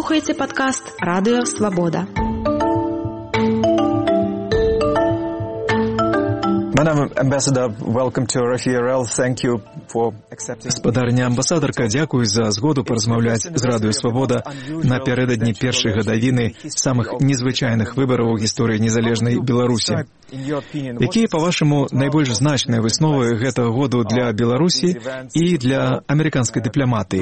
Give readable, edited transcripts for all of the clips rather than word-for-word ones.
слухаеце падкаст «Радыё Свабода». Гаспадарня амбасадарка, дзякуй за згоду паразмаўляць з Радыё Свабода напярэдадні першай гадавіны самых незвычайных выбараў у гісторыі незалежнай Беларусі. Якія, па-вашаму, найбольш значныя высновы гэтага году для Беларусі і для амерыканскай дыпламатыі?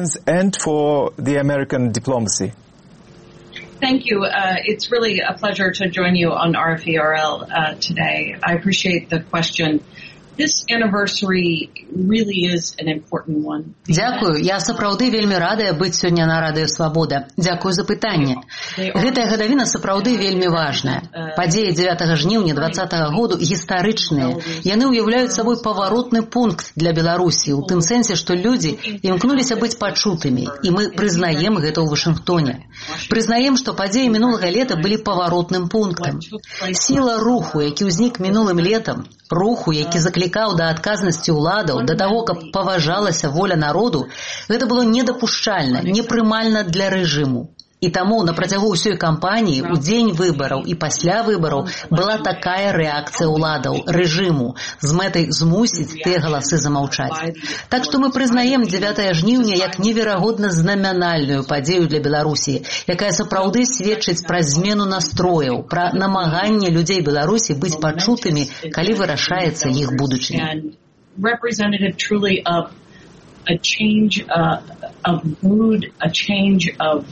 Thank you. It's really a pleasure to join you on RFERL today. I appreciate the question. This anniversary really is an important one. Дзякую. Я сапраўды вельмі радая быць сёння на Радыё Свабода. Дзякую за пытанне. Гэтая гадавіна сапраўды вельмі важная. Падзеі 9 жніўня 2020 году гістарычныя. Яны ўяўляюць сабой паваротны пункт для Беларусі, у тым сэнсе, што людзі імкнуліся быць пачутымі, і мы прызнаем гэта ў Вашынгтоне. Прызнаем, што падзеі мінулага лета былі паваротным пунктам. Сіла руху, які ўзнік мінулым летам, руху, які заклікаў да адказнасці ўладаў, да таго, каб паважалася воля народу, гэта было недапушчальна, непрымальна для рэжыму. І таму на працягу ўсёй кампаніі, у дзень выбараў і пасля выбараў была такая рэакцыя ўладаў, рэжыму, з мэтай змусіць тыя галасы замаўчаць. Так што мы прызнаем 9 жніўня як неверагодна знамянальную падзею для Беларусі, якая сапраўды сведчыць пра змену настрояў, пра намаганне людзей Беларусі быць пачутымі, калі вырашаецца іх будучыня. Representative truly of a change of mood, a change of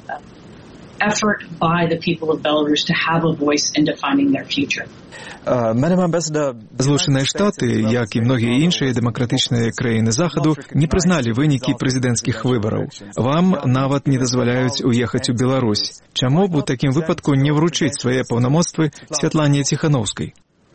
effort by the people of Belarus to have a voice in defining their future. Злучаныя Штаты, як і многія іншыя дэмакратычныя краіны Захаду, не прызналі вынікі прэзідэнцкіх выбараў. Вам нават не дазваляюць уехаць у Беларусь. Чаму б у такім выпадку не вручыць свае паўнамоцтвы Святлане Ціханаўскай?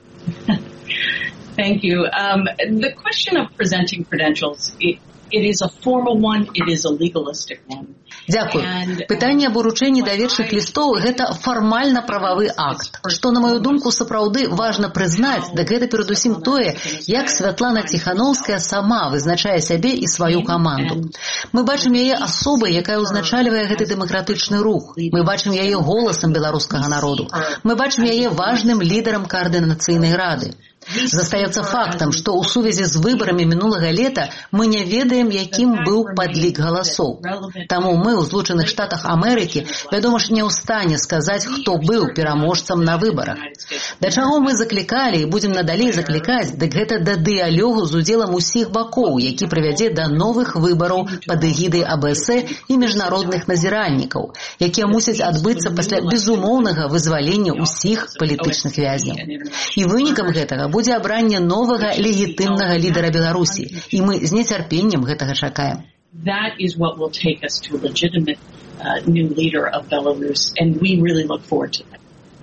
Thank you. The question of presenting credentials, it is a formal one, it is a legalistic one. Дзякуй. Пытанне аб уручэнні даверчых лістоў – гэта фармальна-прававы акт. Што, на маю думку, сапраўды важна прызнаць, дык гэта перадусім тое, як Святлана Ціханаўская сама вызначае сябе і сваю каманду. Мы бачым яе асобай, якая ўзначальвае гэты дэмакратычны рух. Мы бачым яе голасам беларускага народу. Мы бачым яе важным лідарам каардынацыйнай рады. Застаецца фактам, што ў сувязі з выбарамі мінулага лета мы не ведаем, якім быў падлік галасоў. Таму мы ў Злучаных Штатах Амерыкі, вядома ж, не ў стане сказаць, хто быў пераможцам на выбарах. Да чаго мы заклікалі і будзем надалей заклікаць, дык гэта да дыялогу з удзелам усіх бакоў, які прывядзе да новых выбараў пад эгідай АБС і міжнародных назіральнікаў, якія мусяць адбыцца пасля безумоўнага вызвалення ўсіх палітычных вязняў. І вынікам гэтага будзе абранне новага легітымнага лідара Беларусі, і мы з нецярпеннем гэтага чакаем. That is what will take us to a legitimate new leader of Belarus, and we really look forward to that.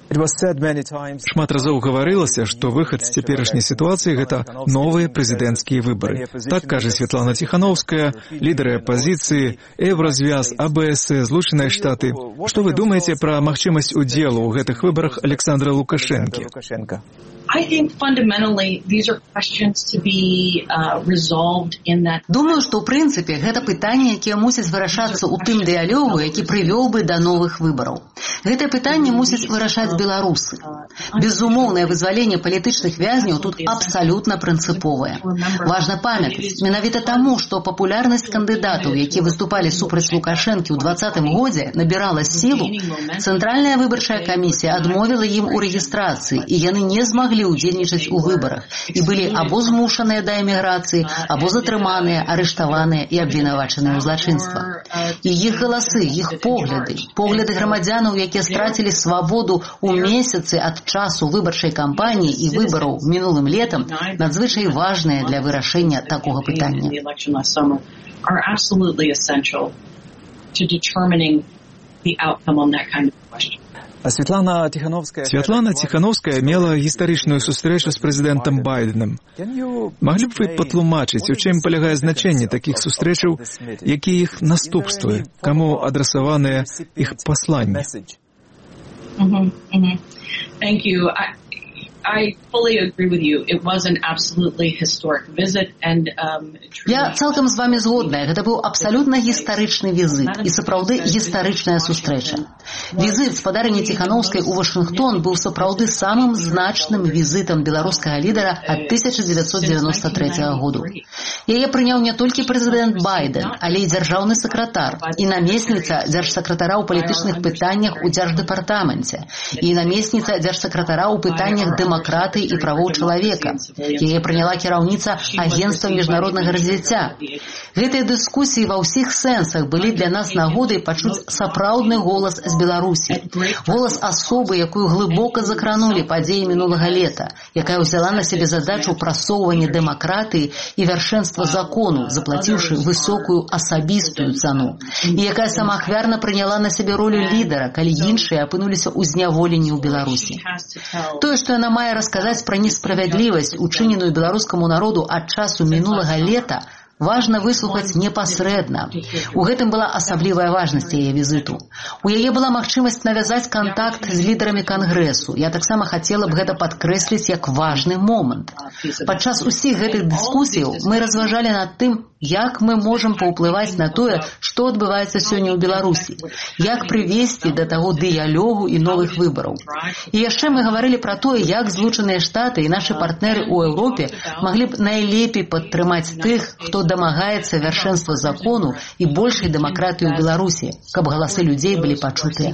Шмат разоў гаварылася, што выхад з цяперашняй сітуацыі – гэта новыя прэзідэнцкія выбары. Так кажа Святлана Ціханаўская, лідары апазіцыі, Еўразвяз, АБС, Злучаныя Штаты. Што вы думаеце пра магчымасць удзелу ў гэтых выбарах Александра Лукашэнкі? I think fundamentally these are questions to be resolved in that. Думаю, што ў прынцыпе гэта пытанні, якія мусяць вырашацца ў тым дыялогу, які прывёў бы да новых выбараў. Гэтае пытанне мусяць вырашаць беларусы. Безумоўнае вызваленне палітычных вязняў тут абсалютна прынцыповае. Важна памятаць, менавіта таму, што папулярнасць кандыдатаў, якія выступалі супраць Лукашэнкі ў 2020 годзе, набірала сілу, Цэнтральная выбарчая камісія адмовіла ім у рэгістрацыі, і яны не змаглі удзельнічаць у выбарах і былі або змушаныя да эміграцыі, або затрыманыя, арыштаваныя і абвінавачаныя ў злачынствах. І іх галасы, іх погляды грамадзянаў, якія страцілі свабоду ў месяцы ад часу выбарчай кампаніі і выбараў мінулым летам, надзвычай важныя для вырашэння такога пытання. Святлана Ціханаўская мела гістарычную сустрэчу з прэзідэнтам Байденам. Маглі б вы патлумачыць, у чым палягае значэнне такіх сустрэчаў, якія іх наступствы, каму адрасаваныя іх пасланні? Thank you. Я цалкам з вами згодная. Гэта быў абсалютна гістарычны візит і сапраўды гістарычная сустрэча. Візит спадарыні Ціханаўскай у Вашынгтон быў сапраўды самым значным візітам беларускага лідара ад 1993 году. Яе прыняў не толькі прэзідэнт Байден, але і дзяржаўны сакратар, і намесніца дзяржсакратара ў палітычных пытаннях у дзярждэпартаменце, і намесніца дзяржсакратара ў пытаннях дэмакратыі і правоў чалавека. Яе прыняла кіраўніца Агенцтва міжнароднага развіцця. Гэтыя дыскусіі ва ўсіх сэнсах былі для нас нагодай пачуць сапраўдны голас з Беларусі. Голас асобы, якую глыбока закранулі падзеі мінулага лета, якая ўзяла на сябе задачу прасоўвання дэмакратыі і вяршэнства закону, заплаціўшы высокую асабістую цану, і якая самаахвярна прыняла на сябе ролю лідара, калі іншыя апынуліся ў зняволенні ў Беларусі. Тое, што яна мае расказаць пра несправядлівасць, учыненую беларускаму народу ад часу мінулага лета, важна выслухаць непасрэдна. У гэтым была асаблівая важнасць яе візіту. У яе была магчымасць навязаць кантакт з лідарамі Кангрэсу. Я таксама хацела б гэта падкрэсліць як важны момант. Падчас усіх гэтых дыскусіяў мы разважалі над тым, як мы можам паўплываць на тое, што адбываецца сёння ў Беларусі, як прывесці да таго дыялогу і новых выбараў. І яшчэ мы гаварылі пра тое, як Злучаныя Штаты і нашы партнеры ў Еўропе маглі б найлепей падтрымаць тых, хто дамагаецца вяршэнства закону і большай дэмакратыі ў Беларусі, каб галасы людзей былі пачутыя.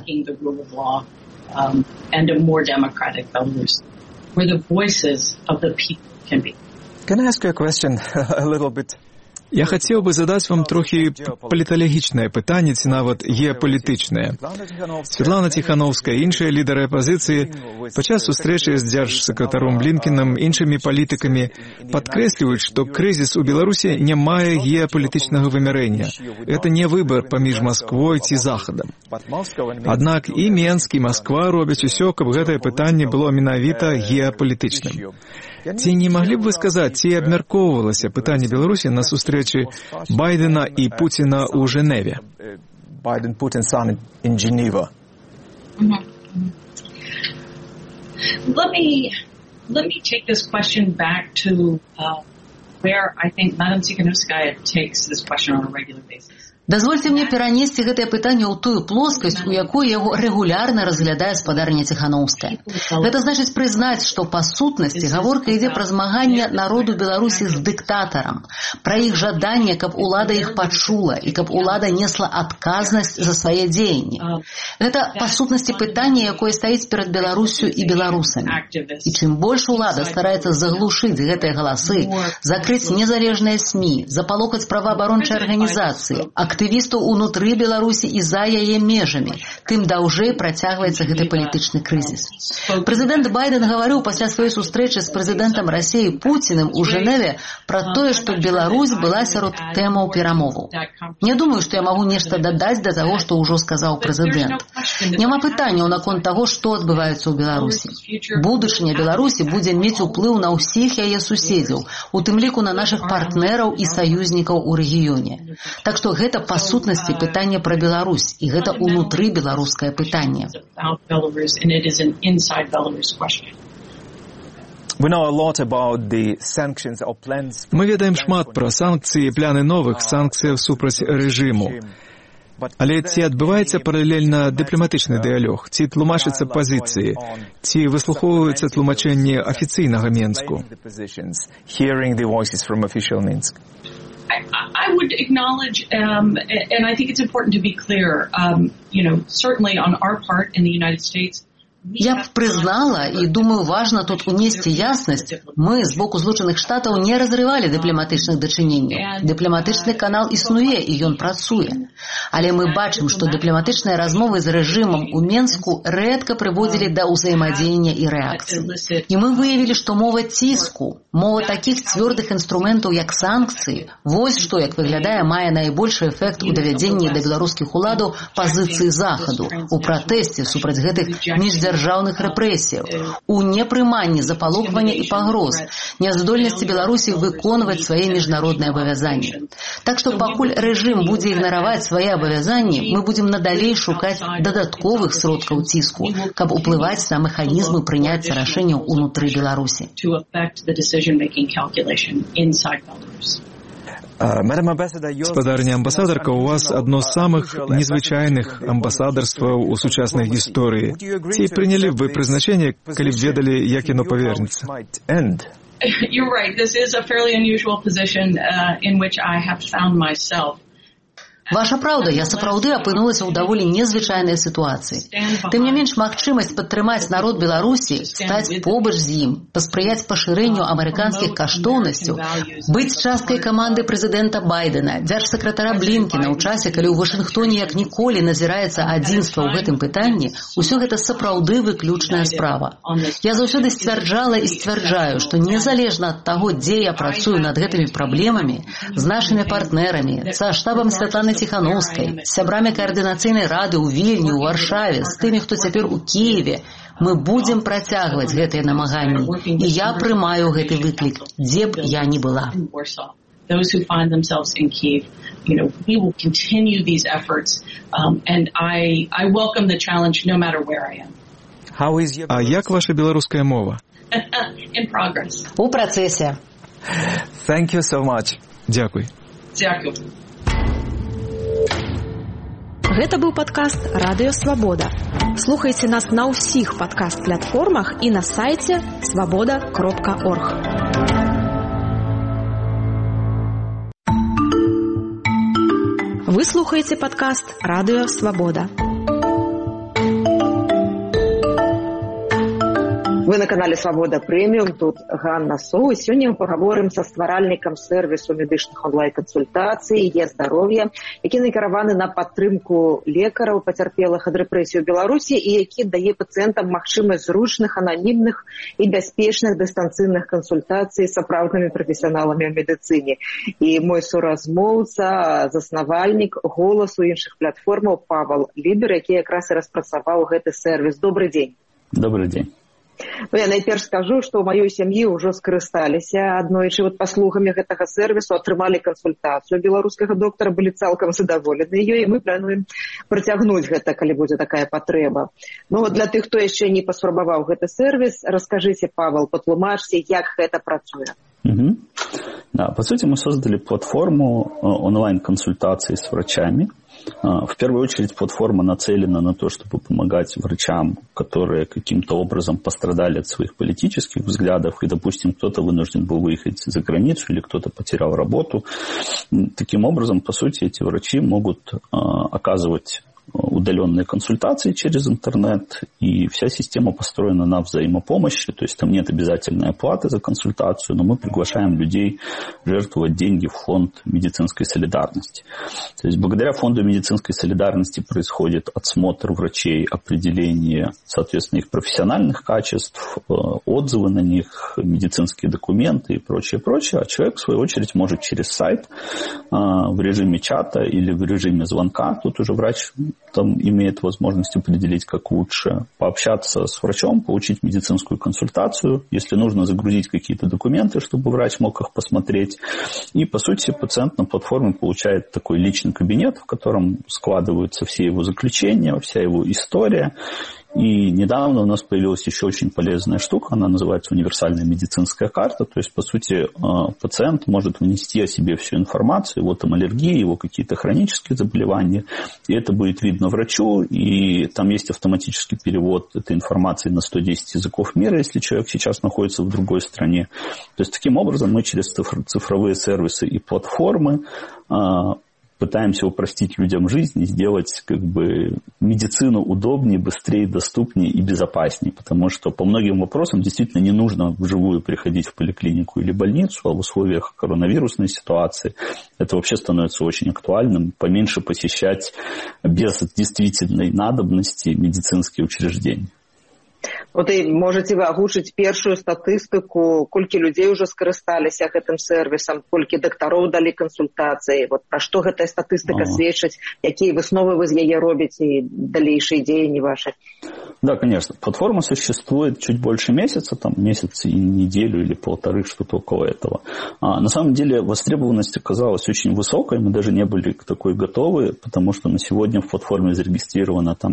Can I ask you a question a little bit? Я хацеў бы задаць вам трохі паліталагічнае пытанне, ці нават геапалітычнае. Святлана Ціханаўская і іншыя лідары апазіцыі падчас сустрэчы з дзяржсакратаром Блінкенам, іншымі палітыкамі падкрэсліваюць, што крызіс у Беларусі не мае геапалітычнага вымярэння. Гэта не выбар паміж Масквой ці Захадам. Аднак і Менск, і Масква робяць усё, каб гэтае пытанне было менавіта геапалітычным. Ці не маглі б вы сказаць, ці абмяркоўвалася пытанне Беларусі на сустрэчы Байдена і Пуціна ў Жэневе? Байден-Путин summit in Geneva. Let me take this question back to where I think Madam Tikhanovskaya takes this question on a regular basis. Дазвольце мне перанесці гэтае пытанне ў тую плоскасць, у якой яго рэгулярна разглядае спадарня Ціханаўская. Гэта значыць прызнаць, што па сутнасці гаворка ідзе пра змаганне народу Беларусі з дыктатарам, пра іх жаданне, каб улада іх пачула і каб улада несла адказнасць за свае дзеянні. Гэта па сутнасці пытанне, якое стаіць перад Беларусю і беларусамі. І чым больш улада стараецца заглушыць гэтыя галасы, закрыць незалежныя СМІ, запалохаць праваабарончыя арганізацыі, актывістаў унутры Беларусі і за яе межамі, тым даўжэй працягваецца гэты палітычны крызіс. Прэзідэнт Байден гаварыў пасля сваёй сустрэчы з прэзідэнтам Расіі Пуціным у Жэневе пра тое, што Беларусь была сярод тэмаў перамоваў. Не думаю, што я магу нешта дадаць да таго, што ўжо сказаў прэзідэнт. Няма пытанняў наконт таго, што адбываецца ў Беларусі. Будучыня Беларусі будзе мець уплыў на ўсіх яе суседзяў, у тым ліку на нашых партнераў і саюзнікаў у рэгіёне. Так што гэта па сутнасці пытанне пра Беларусь, і гэта ўнутры беларускае пытанне. Мы ведаем шмат пра санкцыі і пляны новых санкцыяў супраць рэжыму. Але ці адбываецца паралельна дыпламатычны дыялог, ці тлумачацца пазіцыі, ці выслухоўваюцца тлумачэнні афіцыйнага Менску? I would acknowledge, and I think it's important to be clear, certainly on our part in the United States, Я б прызнала, і думаю, важна тут унесці яснасць, мы з боку Злучаных Штатаў не разрывалі дыпламатычных дачыненняў. Дыпламатычны канал існуе, і ён працуе. Але мы бачым, што дыпламатычныя размовы з рэжымам у Менску рэдка прыводзілі да ўзаемадзеяння і рэакцыі. І мы выявілі, што мова ціску, мова такіх цвёрдых інструментаў, як санкцыі, вось што, як выглядае, мае найбольшы эфект у давядзенні да беларускіх уладаў пазіцыі Захаду, у пратэсце супраць гэтых міждзяржаўных дзяржаўных рэпрэсіяў, у непрыманні запалохвання і пагроз, няздольнасці Беларусі выконваць свае міжнародныя абавязанні. Так што пакуль рэжым будзе ігнараваць свае абавязанні, мы будзем надалей шукаць дадатковых сродкаў ціску, каб уплываць на механізмы прыняцця рашэнняў унутры Беларусі. Спадарня амбасадарка, у вас адно з самых незвычайных амбасадарстваў у сучаснай гісторыі. Ці прынялі б вы прызначэнне, калі б ведалі, як яно павернецца? You're right. This is a fairly unusual position in which I have found myself. Ваша праўда, я сапраўды апынулася ў даволі незвычайнай сітуацыі. Тым не менш, магчымасць падтрымаць народ Беларусі, стаць побач з ім, паспрыяць пашырэнню амерыканскіх каштоўнасцяў, быць часткай каманды прэзідэнта Байдена, дзяржсакратара Блінкена ў часе, калі ў Вашынгтоне як ніколі назіраецца адзінства ў гэтым пытанні, усё гэта сапраўды выключная справа. Я заўсёды сцвярджала і сцвярджаю, што незалежна ад таго, дзе я працую над гэтымі праблемамі, з нашымі партнерамі, са штабам Святланы Ціханаўскай, з сябрамі каардынацыйнай рады ў Вільні, у Варшаве, з тымі, хто цяпер у Кіеве, мы будзем працягваць гэтыя намаганні. І я прымаю гэты выклік, дзе б я ні была. Those who find themselves in Kyiv, we will continue these efforts, and I welcome the challenge no matter where I am. А як ваша беларуская мова? In progress. У працэсе. Thank you so much. Дзякуй. Дзякуй. Гэта быў падкаст «Радыё Свабода». Слухайце нас на ўсіх падкаст-платформах і на сайце swaboda.org. Вы слухаеце падкаст «Радыё Свабода». Вы на канале «Свабода Прэміум», тут Ганна Соу. Сёння мы пагаворым са стваральнікам сэрвісу медычных онлайн-кансультацый «Е-здароўе», які накіраваны на падтрымку лекараў, пацярпелых ад рэпрэсій у Беларусі і які дае пацыентам магчымасць зручных, ананімных і бяспечных дыстанцыйных кансультацый з сапраўднымі прафесіяналамі ў медыцыне. І мой суразмоўца, заснавальнік «Голасу» іншых платформаў Павел Лібер, які якраз і распрацаваў гэты сэрвіс. Добрый дзень. Добрый дзень. Я найперш скажу, што ў маёй сям'і ўжо скарысталіся аднойчы паслугамі гэтага сэрвісу, атрымалі кансультацыю беларускага доктара, былі цалкам задаволены ёй, і мы плануем працягнуць гэта, калі будзе такая патрэба. Для тых, хто яшчэ не паспрабаваў гэты сэрвіс, раскажыце, Павел, патлумачце, як гэта працуе. Да, по сути, мы создали платформу онлайн-консультаций с врачами. В первую очередь платформа нацелена на то, чтобы помогать врачам, которые каким-то образом пострадали от своих политических взглядов, и, допустим, кто-то вынужден был выехать за границу или кто-то потерял работу. Таким образом, по сути, эти врачи могут оказывать удаленные консультации через интернет, и вся система построена на взаимопомощи, то есть там нет обязательной оплаты за консультацию, но мы приглашаем людей жертвовать деньги в фонд медицинской солидарности. То есть благодаря фонду медицинской солидарности происходит отсмотр врачей, определение, соответственно, их профессиональных качеств, отзывы на них, медицинские документы и прочее, а человек, в свою очередь, может через сайт в режиме чата или в режиме звонка, тут уже врач там имеет возможность определить, как лучше, пообщаться с врачом, получить медицинскую консультацию, если нужно загрузить какие-то документы, чтобы врач мог их посмотреть. И, по сути, пациент на платформе получает такой личный кабинет, в котором складываются все его заключения, вся его история. И недавно у нас появилась еще очень полезная штука, она называется универсальная медицинская карта. То есть, по сути, пациент может внести о себе всю информацию, его там аллергии, его какие-то хронические заболевания. И это будет видно врачу, и там есть автоматический перевод этой информации на 110 языков мира, если человек сейчас находится в другой стране. То есть, таким образом, мы через цифровые сервисы и платформы пытаемся упростить людям жизнь и сделать медицину удобнее, быстрее, доступнее и безопаснее. Потому что по многим вопросам действительно не нужно вживую приходить в поликлинику или больницу, а в условиях коронавирусной ситуации это вообще становится очень актуальным. Поменьше посещать без действительной надобности медицинские учреждения. Вот и можете вы агучыць першую статыстыку, колькі людзей уже скарысталіся гэтым сервисом, колькі дактароў далі кансультацыі, вот пра што гэтая статыстыка сведчыць, якія высновы вы з яе робіце і далейшыя дзеянні ваши? Да, конечно. Платформа существует чуть больше месяца, там месяц и неделю или полторы, что-то около этого. На самом деле востребованность оказалась очень высокой, мы даже не были к такой готовы, потому что на сегодня в платформе зарегистрировано там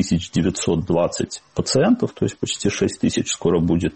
5920 пациентов, то есть почти 6000 скоро будет.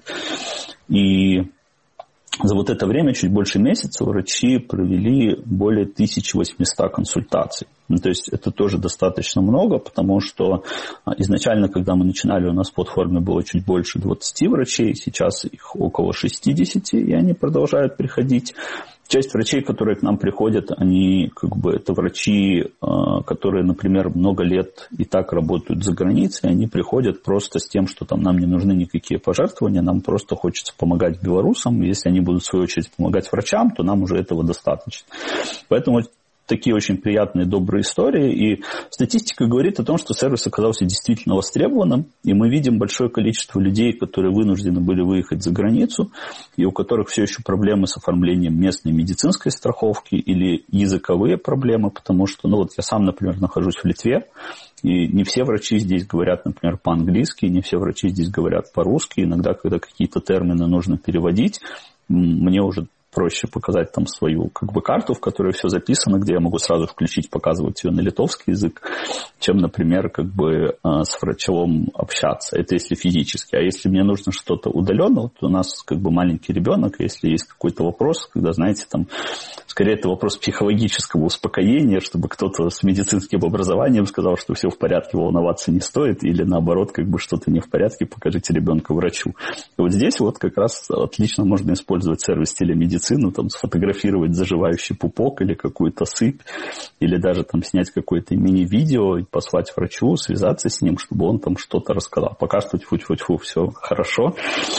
И за вот это время, чуть больше месяца, врачи провели более 1800 консультаций. То есть это тоже достаточно много, потому что изначально, когда мы начинали, у нас в платформе было чуть больше 20 врачей, сейчас их около 60, и они продолжают приходить. Часть врачей, которые к нам приходят, они это врачи, которые, например, много лет и так работают за границей, они приходят просто с тем, что там нам не нужны никакие пожертвования, нам просто хочется помогать белорусам, и если они будут в свою очередь помогать врачам, то нам уже этого достаточно. Поэтому такие очень приятные, добрые истории. И статистика говорит о том, что сервис оказался действительно востребованным. И мы видим большое количество людей, которые вынуждены были выехать за границу, и у которых все еще проблемы с оформлением местной медицинской страховки или языковые проблемы, потому что, я сам, например, нахожусь в Литве, и не все врачи здесь говорят, например, по-английски, не все врачи здесь говорят по-русски. Иногда, когда какие-то термины нужно переводить, мне уже проще показать там свою карту, в которой все записано, где я могу сразу включить, показывать ее на литовский язык, чем, например, с врачом общаться. Это если физически. А если мне нужно что-то удаленно, то у нас маленький ребенок, если есть какой-то вопрос, когда, знаете, там, скорее это вопрос психологического успокоения, чтобы кто-то с медицинским образованием сказал, что все в порядке, волноваться не стоит, или наоборот, что-то не в порядке, покажите ребенка врачу. И вот здесь как раз отлично можно использовать сервис телемедицины, там, сфотографировать заживающий пупок или какую-то сыпь, или даже там снять какое-то мини-видео и послать врачу, связаться с ним, чтобы он там что-то рассказал. Пока что тьфу-тьфу-тьфу, все хорошо.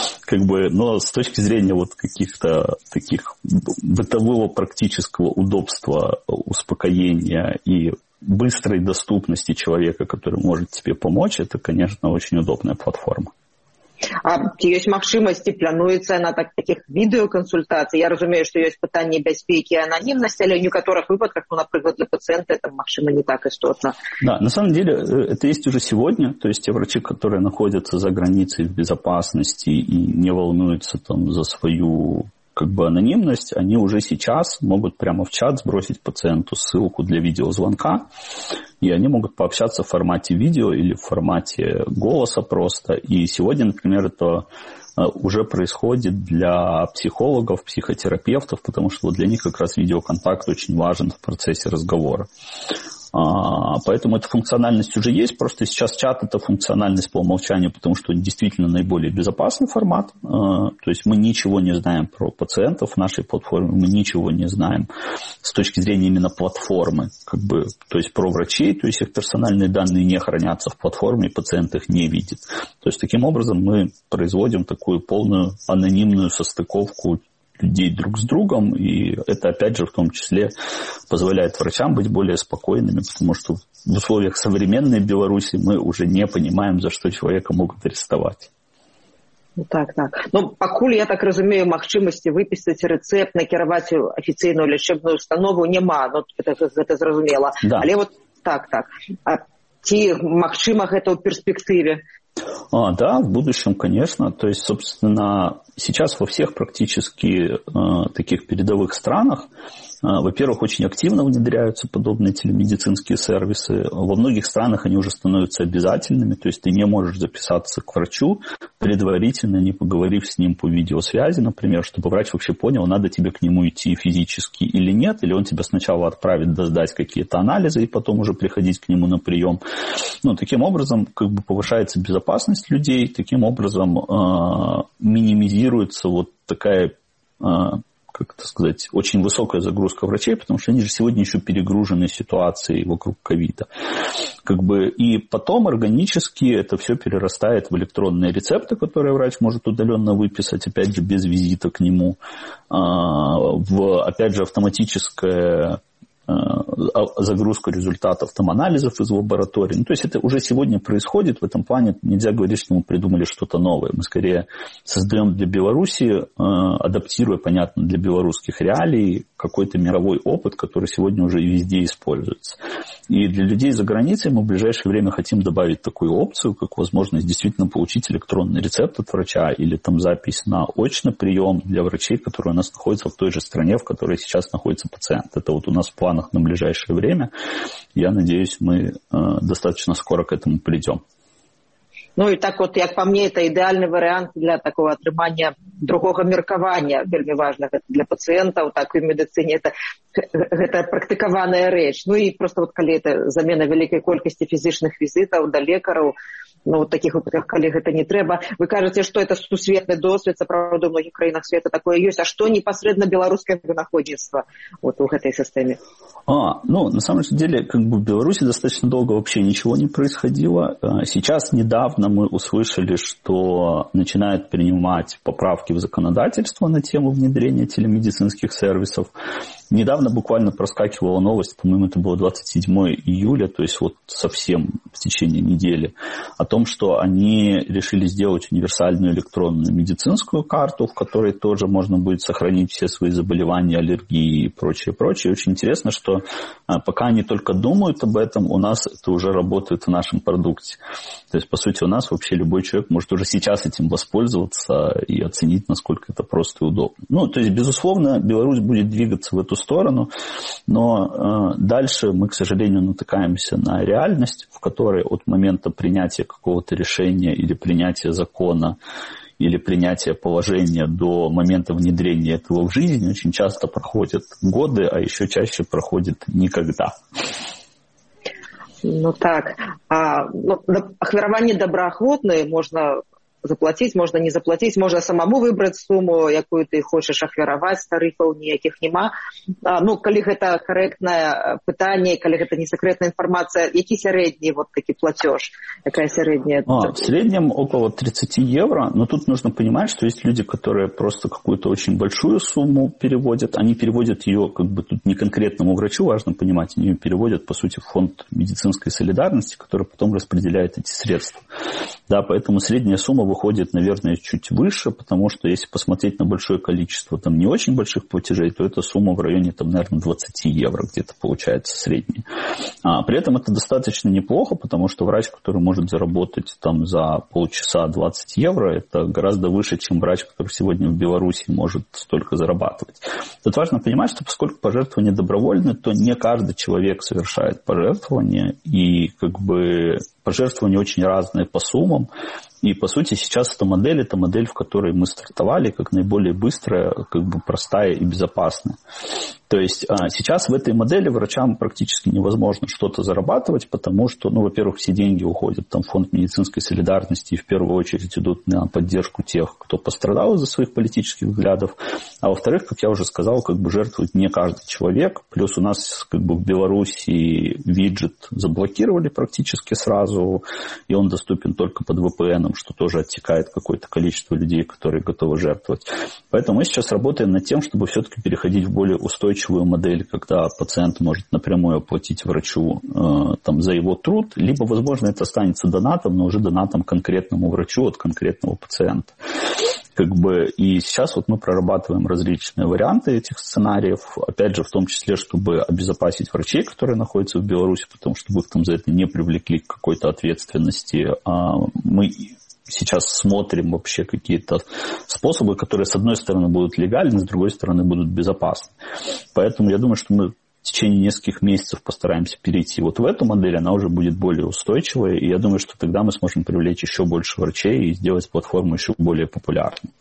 Но с точки зрения каких-то таких бытового практического удобства, успокоения и быстрой доступности человека, который может тебе помочь, это, конечно, очень удобная платформа. А ёсць магчымасці, плануецца на таких відэакансультацый? Я разумею, што ёсць пытанне бяспекі і ананімнасці, але ў некаторых выпадках, например, для пациента это, магчыма, не так истотно. Да, на самом деле это есть уже сегодня. То есть те врачи, которые находятся за границей в безопасности и не волнуются там за свою анонимность, они уже сейчас могут прямо в чат сбросить пациенту ссылку для видеозвонка, и они могут пообщаться в формате видео или в формате голоса просто. И сегодня, например, это уже происходит для психологов, психотерапевтов, потому что для них как раз видеоконтакт очень важен в процессе разговора. Поэтому эта функциональность уже есть, просто сейчас чат — это функциональность по умолчанию, потому что это действительно наиболее безопасный формат. То есть мы ничего не знаем про пациентов в нашей платформе, мы ничего не знаем с точки зрения именно платформы, то есть про врачей, то есть их персональные данные не хранятся в платформе, пациент их не видит. То есть таким образом мы производим такую полную анонимную состыковку людей друг с другом, и это, опять же, в том числе позволяет врачам быть более спокойными, потому что в условиях современной Беларуси мы уже не понимаем, за что человека могут арестовать. Так. Пакуль, я так разумею, магчымасці выпісаць рэцэпт, накіраваць у афіцыйную лячэбную установу няма, гэта зразумела. Да. Але так. Ці магчыма гэта ў перспектыве? Да, в будущем, конечно. То есть, собственно, сейчас во всех практически таких передовых странах, во-первых, очень активно внедряются подобные телемедицинские сервисы. Во многих странах они уже становятся обязательными, то есть ты не можешь записаться к врачу, предварительно не поговорив с ним по видеосвязи, например, чтобы врач вообще понял, надо тебе к нему идти физически или нет, или он тебя сначала отправит сдать какие-то анализы и потом уже приходить к нему на прием. Таким образом, повышается безопасность людей, таким образом минимизируется такая, очень высокая загрузка врачей, потому что они же сегодня еще перегружены ситуацией вокруг ковида. И потом органически это все перерастает в электронные рецепты, которые врач может удаленно выписать, опять же, без визита к нему, в, опять же, автоматическое загрузку результатов там, анализов из лабораторий. Ну, то есть это уже сегодня происходит. В этом плане нельзя говорить, что мы придумали что-то новое. Мы скорее создаем для Беларуси, адаптируя, понятно, для белорусских реалий, какой-то мировой опыт, который сегодня уже везде используется. И для людей за границей мы в ближайшее время хотим добавить такую опцию, как возможность действительно получить электронный рецепт от врача или там запись на очный прием для врачей, которые у нас находятся в той же стране, в которой сейчас находится пациент. Это вот у нас в планах на ближайшее время. Я надеюсь, мы достаточно скоро к этому придем. Ну і так от, як па мне, это ідэальны варыянт для такого атрымання другога меркавання, вельмі важна гэта для пацыентаў, так і ў медыцыне гэта практыкаваная рэч. Ну і просто вот калі это замена вялікай колькасці фізічных візітаў да лекараў, ну, в таких выпадках, калі гэта не трэба. Вы кажаце, што это сусветны досвед, сапраўды ў многіх краінах света такое ёсць, а што непасрэдна беларускае вынаходніцтва вот у гэтай сістэме? Ну, на самом деле, как бы в Беларуси достаточно долго вообще ничего не происходило. Сейчас недавно мы услышали, что начинают принимать поправки в законодательство на тему внедрения телемедицинских сервисов. Недавно буквально проскакивала новость, по-моему, это было 27 июля, то есть вот совсем в течение недели, о том, что они решили сделать универсальную электронную медицинскую карту, в которой тоже можно будет сохранить все свои заболевания, аллергии и прочее, прочее. Очень интересно, что пока они только думают об этом, у нас это уже работает в нашем продукте. То есть, по сути, у нас вообще любой человек может уже сейчас этим воспользоваться и оценить, насколько это просто и удобно. Ну, то есть, безусловно, Беларусь будет двигаться в эту сторону, но дальше мы, к сожалению, натыкаемся на реальность, в которой от момента принятия какого-то решения или принятия закона или принятия положения до момента внедрения этого в жизнь очень часто проходят годы, а еще чаще проходит никогда. Ну так, ахвяраванне добраахвотнае можна заплатить, можно не заплатить, можно самому выбрать сумму, якую ты хочешь ахвяраваць, тарыфаў ніякіх няма. Ну, калі гэта карэктнае пытанне, калі гэта не секретная информация, які сярэдні вот такі платеж, якая сярэдняя? В среднем около 30 евро, но тут нужно понимать, что есть люди, которые просто какую-то очень большую сумму переводят, они переводят ее как бы тут не конкретному врачу, важно понимать, они ее переводят, по сути, в фонд медицинской солидарности, который потом распределяет эти средства. Да, поэтому средняя сумма выходит, наверное, чуть выше, потому что если посмотреть на большое количество там не очень больших платежей, то эта сумма в районе, там, наверное, 20 евро где-то получается средняя. При этом это достаточно неплохо, потому что врач, который может заработать там за полчаса 20 евро, это гораздо выше, чем врач, который сегодня в Беларуси может столько зарабатывать. Тут важно понимать, что поскольку пожертвования добровольны, то не каждый человек совершает пожертвования, и как бы пожертвования очень разные по суммам. И, по сути, сейчас эта модель, в которой мы стартовали, как наиболее быстрая, как бы простая и безопасная. То есть сейчас в этой модели врачам практически невозможно что-то зарабатывать, потому что, ну, во-первых, все деньги уходят там, в фонд медицинской солидарности и в первую очередь идут на поддержку тех, кто пострадал из-за своих политических взглядов. А во-вторых, как я уже сказал, как бы жертвует не каждый человек. Плюс у нас как бы в Беларуси виджет заблокировали практически сразу, и он доступен только под VPN, что тоже оттекает какое-то количество людей, которые готовы жертвовать. Поэтому мы сейчас работаем над тем, чтобы все-таки переходить в более устойчивую модель, когда пациент может напрямую оплатить врачу там, за его труд, либо, возможно, это останется донатом, но уже донатом конкретному врачу от конкретного пациента. Как бы, и сейчас вот мы прорабатываем различные варианты этих сценариев, опять же, в том числе, чтобы обезопасить врачей, которые находятся в Беларуси, потому что их там за это не привлекли к какой-то ответственности. Мы сейчас смотрим вообще какие-то способы, которые, с одной стороны, будут легальны, с другой стороны, будут безопасны. Поэтому я думаю, что мы в течение нескольких месяцев постараемся перейти вот в эту модель, она уже будет более устойчивая, и я думаю, что тогда мы сможем привлечь еще больше врачей и сделать платформу еще более популярной.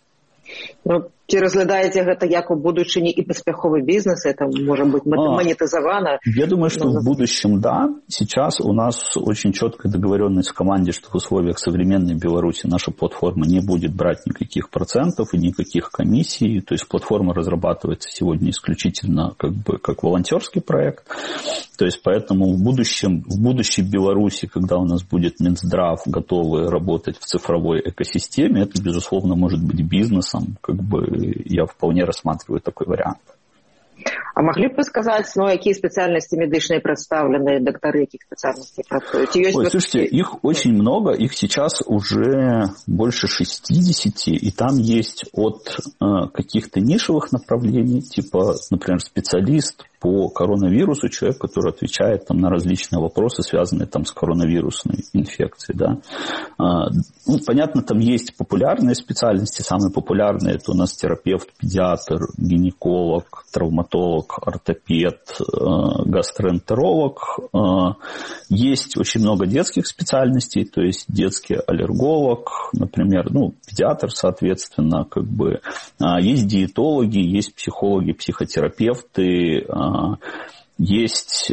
Ну, ці разглядаеце гэта як у будучыні і паспяховы бізнес, это может быть монетизовано? Я думаю, что в будущем да. Сейчас у нас очень четкая договоренность в команде, что в условиях современной Беларуси наша платформа не будет брать никаких процентов и никаких комиссий. То есть платформа разрабатывается сегодня исключительно как волонтерский проект. То есть поэтому в будущей Беларуси, когда у нас будет Минздрав готовы работать в цифровой экосистеме, это, безусловно, может быть бизнесом, я вполне рассматриваю такой вариант. А могли бы сказать, какие специальности медичные представлены, докторы каких специальностей працуют? Слушайте, их очень много, их сейчас уже больше 60, и там есть от каких-то нишевых направлений, типа, например, специалист по коронавирусу, человек, который отвечает там на различные вопросы, связанные там с коронавирусной инфекцией, да. Понятно, там есть популярные специальности, самые популярные это у нас терапевт, педиатр, гинеколог, травматолог, ортопед, гастроэнтеролог. Есть очень много детских специальностей, то есть детский аллерголог, например, педиатр, соответственно, есть диетологи, есть психологи, психотерапевты, есть,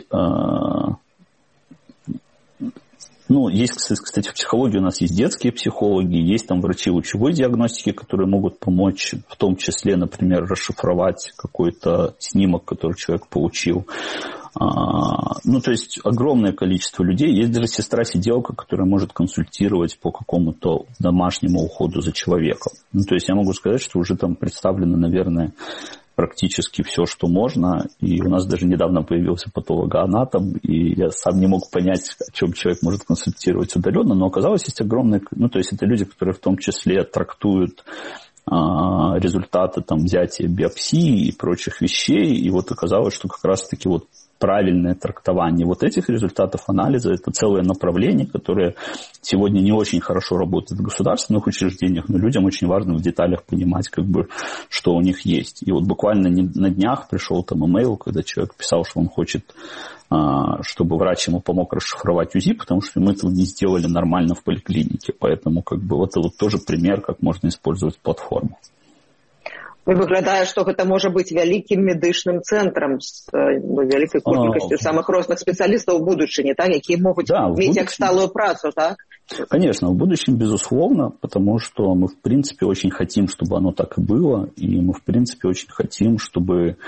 кстати, в психологии у нас есть детские психологи, есть там врачи лучевой диагностики, которые могут помочь, в том числе, например, расшифровать какой-то снимок, который человек получил. То есть огромное количество людей. Есть даже сестра-сиделка, которая может консультировать по какому-то домашнему уходу за человеком. То есть я могу сказать, что уже там представлено, наверное, практически все, что можно. И у нас даже недавно появился патологоанатом, и я сам не мог понять, о чем человек может консультировать удаленно, но оказалось, есть огромное... то есть это люди, которые в том числе трактуют результаты взятия биопсии и прочих вещей, и оказалось, что как раз-таки правильное трактование этих результатов анализа – это целое направление, которое сегодня не очень хорошо работает в государственных учреждениях, но людям очень важно в деталях понимать, что у них есть. И буквально на днях пришел имейл, когда человек писал, что он хочет, чтобы врач ему помог расшифровать УЗИ, потому что мы этого не сделали нормально в поликлинике. Поэтому это тоже пример, как можно использовать платформу. Выглядае, што гэта можа быць вялікім медычным цэнтрам з вялікай колькасцю самых розных специалистов в будущем, якія могуць мець як сталую працу, так? Конечно, в будущем, безусловно, потому что мы, в принципе, очень хотим, чтобы оно так и было, и мы, в принципе, очень хотим, чтобы...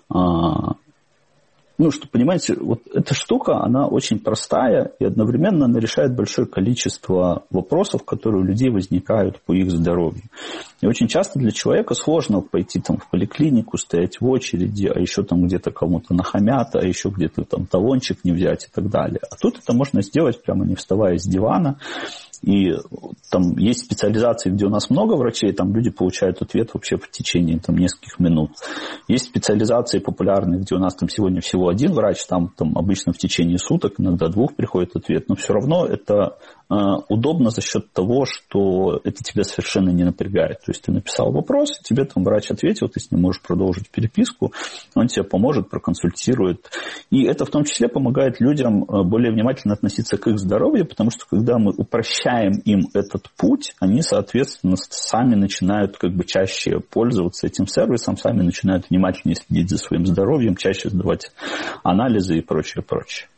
что, понимаете, эта штука, она очень простая, и одновременно она решает большое количество вопросов, которые у людей возникают по их здоровью. И очень часто для человека сложно пойти в поликлинику, стоять в очереди, а еще где-то кому-то нахамят, а еще где-то талончик не взять и так далее. А тут это можно сделать прямо не вставая с дивана. И там есть специализации, где у нас много врачей, там люди получают ответ вообще в течение нескольких минут. Есть специализации популярные, где у нас сегодня всего один врач, там обычно в течение суток, иногда 2 приходит ответ, но все равно это удобно за счет того, что это тебя совершенно не напрягает. То есть ты написал вопрос, тебе врач ответил, ты с ним можешь продолжить переписку, он тебе поможет, проконсультирует. И это в том числе помогает людям более внимательно относиться к их здоровью, потому что когда мы упрощаем им этот путь, они, соответственно, сами начинают чаще пользоваться этим сервисом, сами начинают внимательнее следить за своим здоровьем, чаще сдавать анализы и прочее, прочее.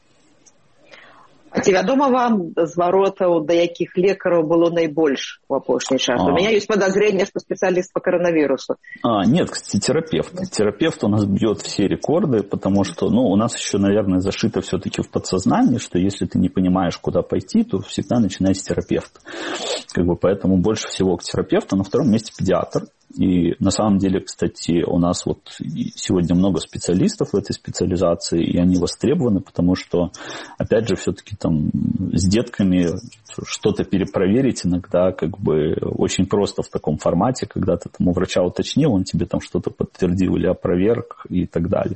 А ці вядома вам зваротаў, да якіх лекараў было найбольш у апошні час? У меня есть подозрение, что специалист по коронавирусу. Нет, кстати, терапевт. Терапевт у нас бьет все рекорды, потому что, у нас еще, наверное, зашито все-таки в подсознании, что если ты не понимаешь, куда пойти, то всегда начинай с терапевта. Поэтому больше всего к терапевту. На втором месте педиатр. И на самом деле, кстати, у нас сегодня много специалистов в этой специализации, и они востребованы, потому что, опять же, все-таки с детками что-то перепроверить иногда очень просто в таком формате, когда ты у врача уточнил, он тебе что-то подтвердил или опроверг и так далее.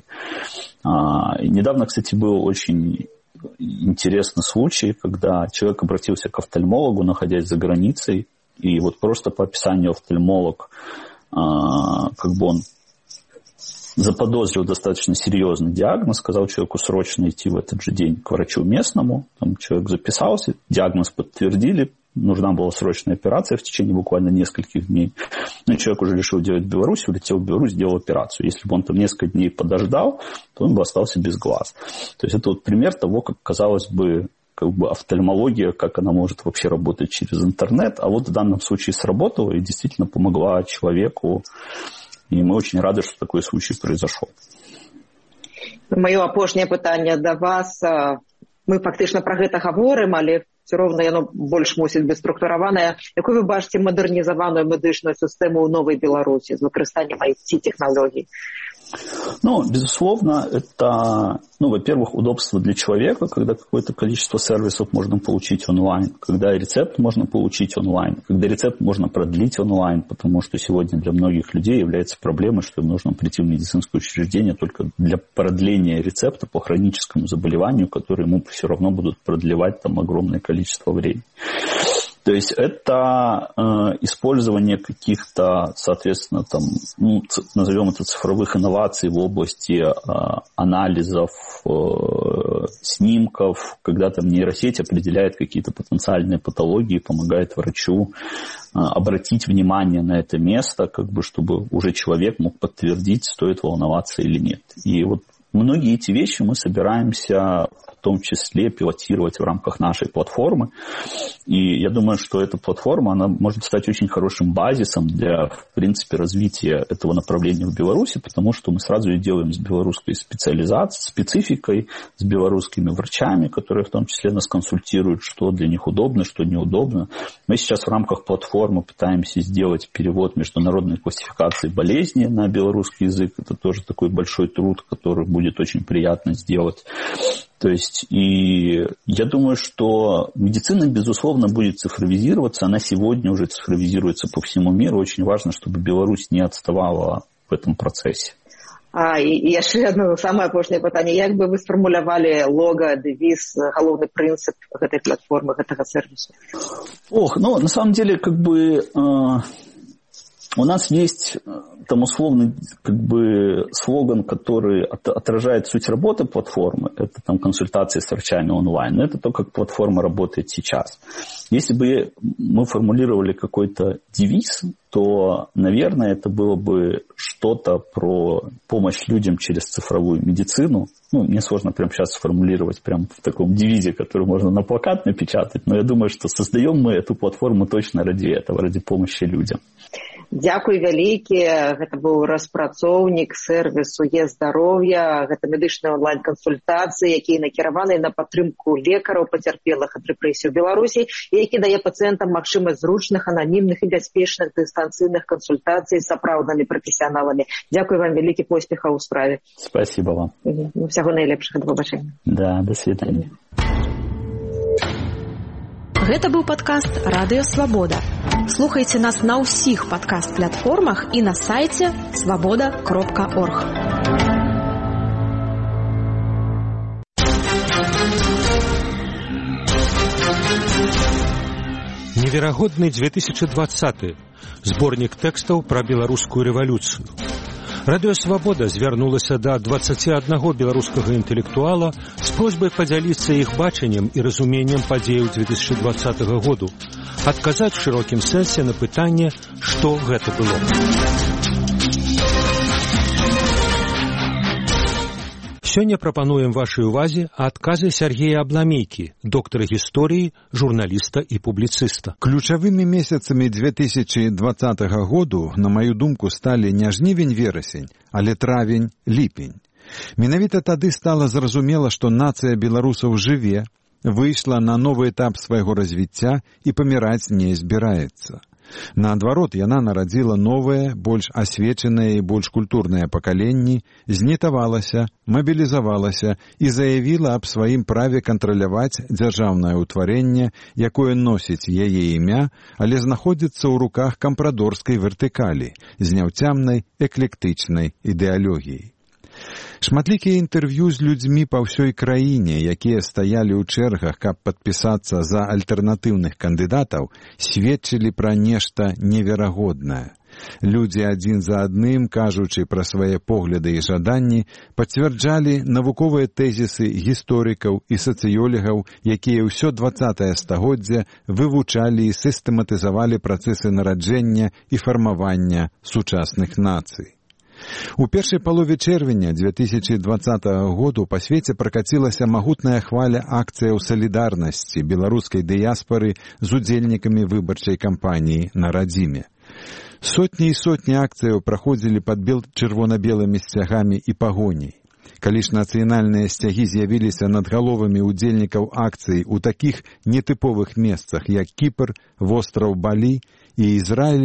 И недавно, кстати, был очень интересный случай, когда человек обратился к офтальмологу, находясь за границей, и просто по описанию офтальмолог, он заподозрил достаточно серьезный диагноз, сказал человеку срочно идти в этот же день к врачу местному. Человек записался, диагноз подтвердили, нужна была срочная операция в течение буквально нескольких дней. Человек уже решил делать в Беларусь, улетел в Беларусь, сделал операцию. Если бы он несколько дней подождал, то он бы остался без глаз. То есть это пример того, как, казалось бы, офтальмология, как она может вообще работать через интернет. А в данном случае сработала и действительно помогла человеку. И мы очень рады, что такой случай произошел. Маё апошняе пытанне да вас. Мы фактычна пра гэта гаворым, але все роўна яно больш мусіць быць структураванае. Якую вы бачыце мадэрнізаваную медычную сістэму ў новай Беларусі з выкарыстаннем IT-тэхналогій? Ну, безусловно, это, во-первых, удобство для человека, когда какое-то количество сервисов можно получить онлайн, когда рецепт можно получить онлайн, когда рецепт можно продлить онлайн, потому что сегодня для многих людей является проблемой, что им нужно прийти в медицинское учреждение только для продления рецепта по хроническому заболеванию, которое ему все равно будут продлевать там огромное количество времени. То есть это использование каких-то, соответственно, там, назовем это цифровых инноваций в области анализов, снимков, когда там нейросеть определяет какие-то потенциальные патологии, помогает врачу обратить внимание на это место, как бы, чтобы уже человек мог подтвердить, стоит волноваться или нет. И вот многие эти вещи мы собираемся в том числе пилотировать в рамках нашей платформы. И я думаю, что эта платформа, она может стать очень хорошим базисом для, в принципе, развития этого направления в Беларуси, потому что мы сразу ее делаем с белорусской спецификой, с белорусскими врачами, которые в том числе нас консультируют, что для них удобно, что неудобно. Мы сейчас в рамках платформы пытаемся сделать перевод международной классификации болезней на белорусский язык. Это тоже такой большой труд, который будет очень приятно сделать. То есть, и я думаю, что медицина, безусловно, будет цифровизироваться. Она сегодня уже цифровизируется по всему миру. Очень важно, чтобы Беларусь не отставала в этом процессе. І яшчэ одно самае апошняе пытанне. Як бы вы сфармулявалі лога, дэвіз, галоўны прынцып гэтай платформы, гэтага сервису? На самом деле, у нас есть там условный слоган, который отражает суть работы платформы. Это там консультации с врачами онлайн. Но это то, как платформа работает сейчас. Если бы мы формулировали какой-то девиз, то, наверное, это было бы что-то про помощь людям через цифровую медицину. Мне сложно прямо сейчас сформулировать прям в таком девизе, который можно на плакат напечатать, но я думаю, что создаем мы эту платформу точно ради этого, ради помощи людям. Дзякуй вялікі. Гэта быў распрацоўнік сервису Е-здароўя. Гэта медычныя онлайн-кансультацыі, якія накіраваны на падтрымку лекараў, пацярпелых ад рэпрэсій у Беларусі, і які дае пацыентам магчымасць зручных, ананімных і бяспечных дыстанцыйных кансультацый з сапраўднымі прафесіяналамі. Дзякуй вам вялікі, поспехаў у справе. Спасибо вам. Усяго найлепшага, да пабачэння. Да, до свидания. Гэта быў падкаст «Радыё Свабода». Слухайце нас на ўсіх падкаст-платформах і на сайце свабода.орг. Неверагодны 2020. Зборнік тэкстаў пра беларускую рэвалюцыю. Радыё Свабода звярнулася да 21 беларускага інтэлектуала з просьбай падзяліцца іх бачаннем і разуменнем падзеяў 2020 году, адказаць у шырокім сэнсе на пытанне, што гэта было. Сёння прапануем вашай увазе адказы Сергея Абламейкі, доктара гісторыі, журналіста і публіцыста. Ключавымі месяцамі 2020 году, на маю думку, сталі не жнівень-верасень, але травень-ліпень. Менавіта тады стала зразумела, што нацыя беларусаў жыве, выйшла на новы этап свайго развіцця і паміраць не збіраецца. Наадварот, яна нарадзіла новае, больш асвечанае і больш культурнае пакаленні, знітавалася, мабілізавалася і заявіла аб сваім праве кантраляваць дзяржаўнае ўтварэнне, якое носіць яе імя, але знаходзіцца ў руках кампрадорскай вертыкалі з няўцямнай эклектычнай ідэалогіяй. Шматлікія інтэрв'ю з людзьмі па ўсёй краіне, якія стаялі ў чэргах, каб падпісацца за альтэрнатыўных кандыдатаў, сведчылі пра нешта неверагоднае. Людзі адзін за адным, кажучы пра свае погляды і жаданні, пацвярджалі навуковыя тэзісы гісторыкаў і сацыёлагаў, якія ўсё 20-е стагоддзе вывучалі і сістэматызавалі працэсы нараджэння і фармавання сучасных нацый. У першай палове чэрвеня 2020 году па свеце пракацілася магутная хваля акцыяў салідарнасці беларускай дыяспары з удзельнікамі выбарчай кампаніі на радзіме. Сотні і сотні акцыяў праходзілі пад чырвона-белымі сцягамі і пагоняй. Калі ж нацыянальныя сцягі з'явіліся над галовамі удзельнікаў акцый у такіх нетыповых месцах, як Кіпр, востраў Балі і Ізраіль,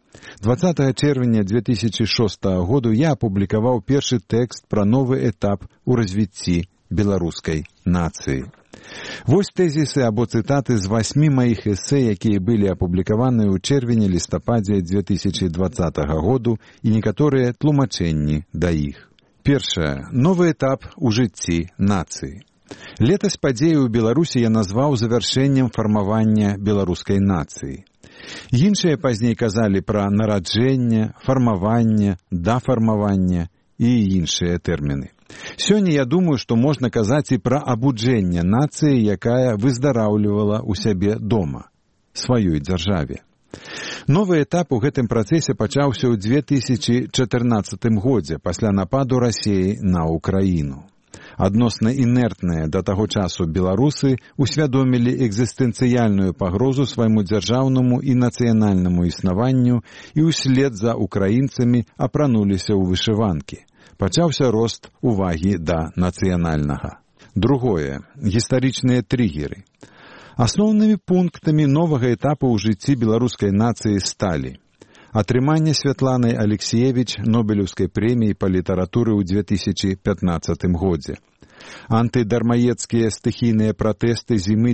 20 чэрвеня 2006 году я апублікаваў першы тэкст пра новы этап у развіцці беларускай нацыі. Вось тэзісы або цытаты з 8 маіх эсэ, якія былі апублікаваныя ў чэрвені-лістападзе 2020 году і некаторыя тлумачэнні да іх. Першае. Новы этап у жыцці нацыі. Летась падзею ў Беларусі я назваў завяршэннем фармавання беларускай нацыі. Іншыя пазней казалі пра нараджэнне, фармаванне, дафармаванне і іншыя тэрміны. Сёння я думаю, што можна казаць і пра абуджэнне нацыі, якая выздараўлівала ў сябе дома, сваёй дзяржаве. Новы этап у гэтым працэсе пачаўся ў 2014 годзе пасля нападу Расіі на Украіну. Адносна інертныя да таго часу беларусы усвядомілі экзістэнцыяльную пагрозу свайму дзяржаўнаму і нацыянальнаму існаванню і ўслед за украінцамі апрануліся ў вышыванкі. Пачаўся рост увагі да нацыянальнага. Другое. Гістарычныя трыгеры. Асноўнымі пунктамі новага этапу ў жыцці беларускай нацыі сталі атрыманне Святланай Алексіевіч Нобелеўскай прэміі па літаратуры ў 2015 годзе, антыдармаедскія стыхійныя пратэсты зімы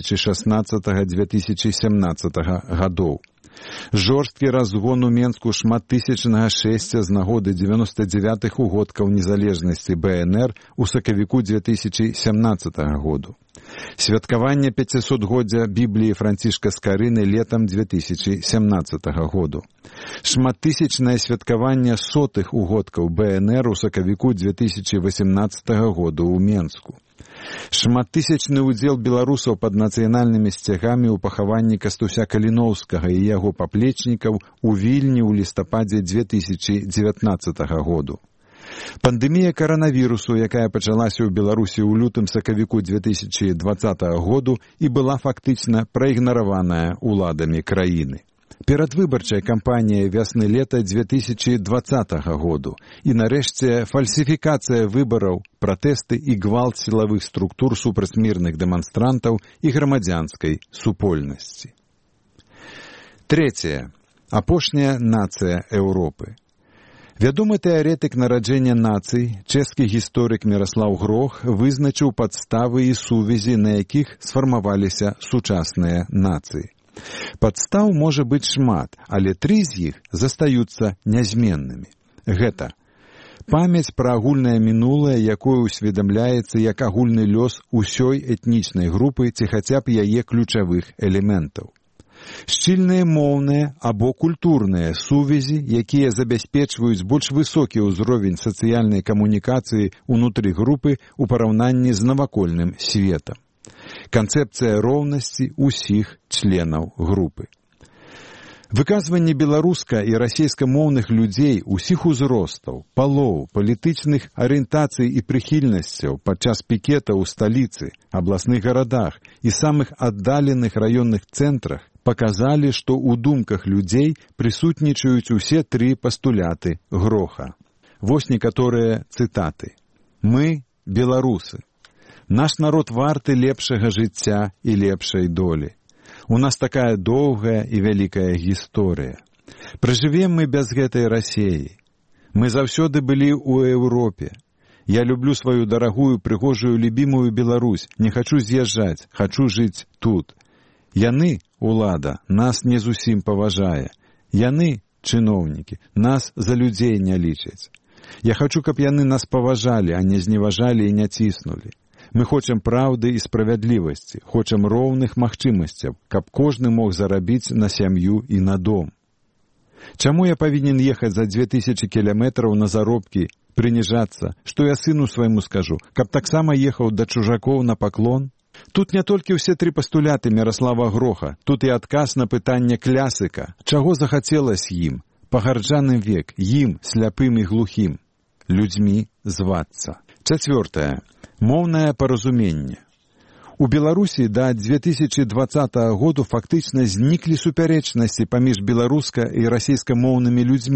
2016-2017 гадоў, жорсткі разгон у Менску шматтысячнага шэсця з нагоды 99-х угодкаў незалежнасці БНР у сакавіку 2017 году, святкаванне 500-годдзя Бібліі Францішка Скарыны летам 2017 году, шматтысячнае святкаванне сотых угодкаў БНР у сакавіку 2018 году ў Менску, шматтысячны ўдзел беларусаў пад нацыянальнымі сцягамі ў пахаванні Кастуся Каліноўскага і яго паплечнікаў у Вільні ў лістападзе 2019 году. Пандэмія каранавірусу, якая пачалася ў Беларусі ў лютым-сакавіку 2020 году і была фактычна праігнараваная ўладамі краіны. Перадвыбарчая кампанія вясны-лета 2020 году і, нарэшце, фальсіфікацыя выбараў, пратэсты і гвалт сілавых структур супраць мірных дэманстрантаў і грамадзянскай супольнасці. Трэцяе. Апошняя нацыя Еўропы. Вядомы тэарэтык нараджэння нацый, чэшскі гісторык Міраслаў Грох вызначыў падставы і сувязі, на якіх сфармаваліся сучасныя нацыі. Падстаў можа быць шмат, але 3 з іх застаюцца нязменнымі. Гэта памяць пра агульнае мінулае, якое усведамляецца як агульны лёс усёй этнічнай групы ці хаця б яе ключавых элементаў. Шчыльныя моўныя або культурныя сувязі, якія забяспечваюць больш высокі ўзровень сацыяльнай камунікацыі ўнутры групы ў параўнанні з навакольным светам. Канцэпцыя роўнасці ўсіх членаў групы. Выказванне беларуска- і расейскамоўных людзей усіх узростаў, палоў, палітычных арыентацый і прыхільнасцяў падчас пікета ў сталіцы, абласных гарадах і самых аддаленых раённых цэнтрах паказалі, што ў думках людзей прысутнічаюць усе 3 пастуляты Гроха. Вось некаторыя цытаты. Мы – беларусы. Наш народ варты лепшага жыцця і лепшай долі. У нас такая доўгая і вялікая гісторыя. Пражывем мы без гэтай Расіі. Мы заўсёды былі ў Еўропе. Я люблю сваю дарагую, прыгожую, любімую Беларусь. Не хачу з'язджаць, хачу жыць тут. Яны, улада, нас не зусім паважае. Яны, чыноўнікі, нас за людзей не лічаць. Я хачу, каб яны нас паважалі, а не зневажалі і не ціснулі. Мы хочам праўды і справядлівасці, хочам роўных магчымасцяў, каб кожны мог зарабіць на сям'ю і на дом. Чаму я павінен ехаць за 2000 кіламетраў на заробкі, прыніжацца, што я сыну свайму скажу, каб таксама ехаў да чужакоў на паклон? Тут не толькі ўсе 3 пастуляты Міраслава Гроха, тут і адказ на пытанне клясыка. Чаго захацелася ім, пагарджаным век, ім, сляпым і глухім? Людзьмі звацца. 4. Моўнае паразуменне. У Беларусі да 2020 году фактычна зніклі супярэчнасці паміж беларуска- і расейскамоўнымі людзьмі.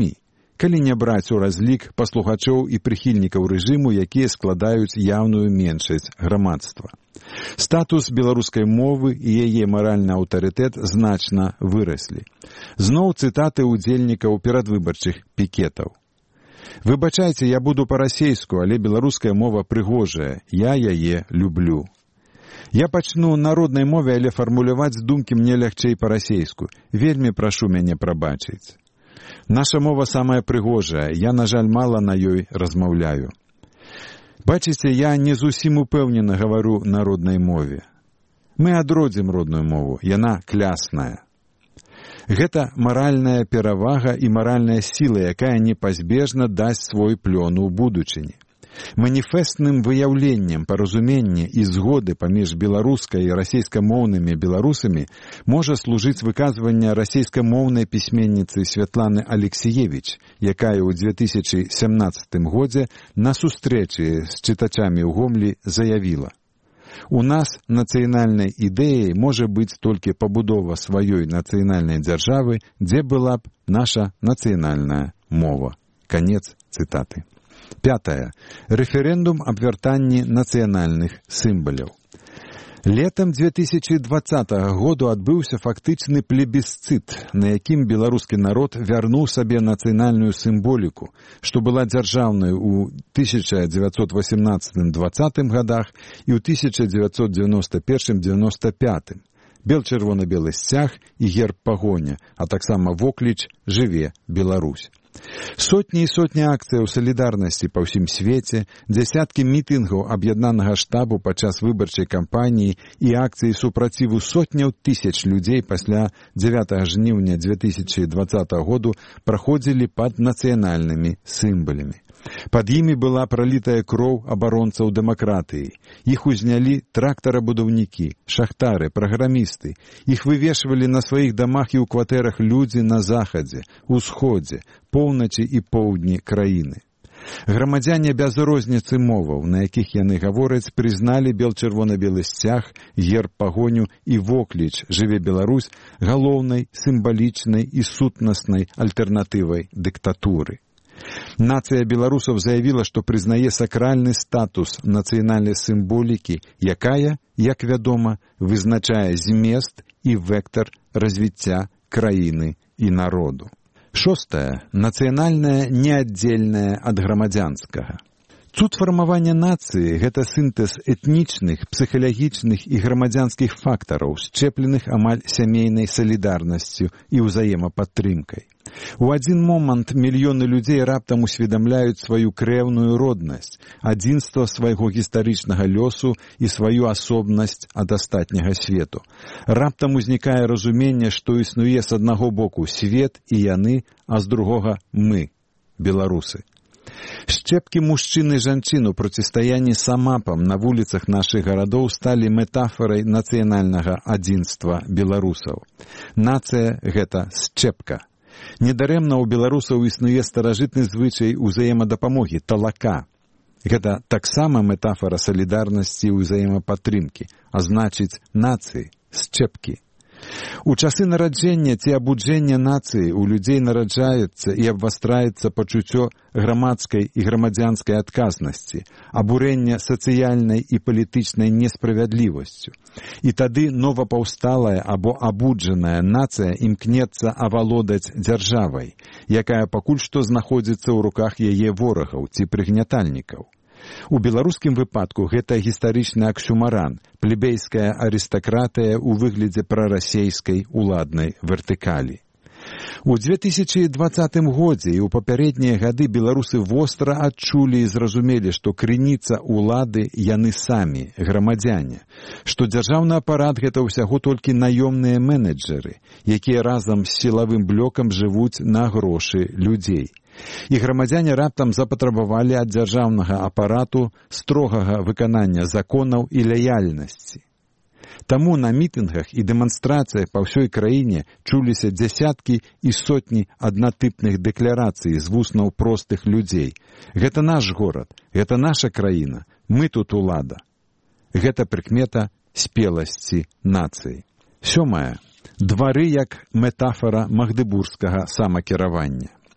калі не браць у разлік паслухачоў і прыхільнікаў рэжыму, якія складаюць яўную меншасць грамадства. Статус беларускай мовы і яе маральны аўтарытэт значна выраслі. Зноў цытаты ўдзельнікаў перадвыбарчых пікетаў. «Выбачайце, я буду па-расейску, але беларуская мова прыгожая, я яе люблю. Я пачну народнай мове, але фармуляваць думкі мне лягчэй па-расейску. Вельмі прашу мяне прабачыць. Наша мова самая прыгожая, я, на жаль, мала на ёй размаўляю. Бачыце, я не зусім упэўнена гавару на роднай мове. Мы адродзім родную мову, яна клясная. Гэта маральная перавага і маральная сіла, якая непазбежна дасць свой плён у будучыні. Маніфестным выяўленнем паразумення і згоды паміж беларускай і расейскамоўнымі беларусамі можа служыць выказванне расейскамоўнай пісьменніцы Святланы Алексіевіч, якая ў 2017 годзе на сустрэчы з чытачамі ў Гомлі заявіла: «У нас нацыянальнай ідэяй можа быць толькі пабудова сваёй нацыянальнай дзяржавы, дзе была б наша нацыянальная мова». Канец цытаты. 5. Рэферэндум аб вяртанні нацыянальных сімваляў. Летам 2020 году адбыўся фактычны плебісцыт, на якім беларускі народ вярнуў сабе нацыянальную сімволіку, што была дзяржаўнай у 1918-20 годах і ў 1991-95. Бел-чырвона-белы сцяг і герб пагоня, а таксама вокліч «Жыве Беларусь». Сотні і сотні акцыяў салідарнасці па ўсім свеце, дзясяткі мітынгаў аб'яднанага штабу падчас выбарчай кампаніі і акцыі супраціву сотняў тысяч людзей пасля 9 жніўня 2020 году праходзілі пад нацыянальнымі сімвалямі. Пад імі была пралітая кроў абаронцаў дэмакратыі. Іх узнялі трактарабудаўнікі, шахтары, праграмісты. Іх вывешвалі на сваіх дамах і ў кватэрах людзі на захадзе, усходзе, поўначы і поўдні краіны. Грамадзяне без розніцы моваў, на якіх яны гавораць, прызналі бел-чырвона-белы сцяг, герб пагоню і вокліч «Жыве Беларусь» галоўнай, сімвалічнай і сутнаснай альтэрнатывай дыктатуры. Нацыя беларусаў заявіла, што прызнае сакральны статус нацыянальнай сімволікі, якая, як вядома, вызначае змест і вектар развіцця краіны і народу. 6. Нацыянальнае неаддзельнае ад грамадзянскага. Цуд фармавання нацыі – гэта сінтэз этнічных, псіхалагічных і грамадзянскіх фактараў, счэпленых амаль сямейнай салідарнасцю і ўзаемападтрымкай. У адзін момант мільёны людзей раптам усведамляюць сваю крэўную роднасць, адзінства свайго гістарычнага лёсу і сваю асобнасць ад астатняга свету. Раптам узнікае разуменне, што існуе з аднаго боку свет і яны, а з другога мы, беларусы. Шчэпкі мужчын і жанчын у процістаянні самапам на вуліцах нашых гарадоў сталі метафорай нацыянальнага адзінства беларусаў. Нацыя – гэта шчэпка. Недарэмна ў беларусаў існуе старажытны звычай узаемадапамогі – талака. Гэта таксама метафора салідарнасці і ўзаемападтрымкі, а значыць нацыі, шчэпкі. У часы нараджэння ці абуджэння нацыі у людзей нараджаецца і абвастраецца пачуццё грамадскай і грамадзянскай адказнасці, абурэння сацыяльнай і палітычнай несправядлівасцю. І тады новапаўсталая або абуджаная нацыя імкнецца авалодаць дзяржавай, якая пакуль што знаходзіцца ў руках яе ворагаў ці прыгнятальнікаў. У беларускім выпадку гэта гістарычны аксюмаран, плебейская арыстакратыя ў выглядзе прарасейскай уладнай вертыкалі. У 2020 годзе і ў папярэднія гады беларусы востра адчулі і зразумелі, што крыніца улады яны самі, грамадзяне, што дзяржаўны апарат гэта ўсяго толькі наёмныя менеджеры, якія разам з сілавым блокам жывуць на грошы людзей. І грамадзяне раптам запатрабавалі ад дзяржаўнага апарату строгага выканання законаў і лаяльнасці. Таму на мітынгах і дэманстрацыях па ўсёй краіне чуліся дзясяткі і сотні аднатыпных дэкларацый з вуснаў простых людзей. Гэта наш горад, гэта наша краіна, мы тут улада. Гэта прыкмета спеласці нацыі. 7. Двары як метафора магдыбургскага самакіравання.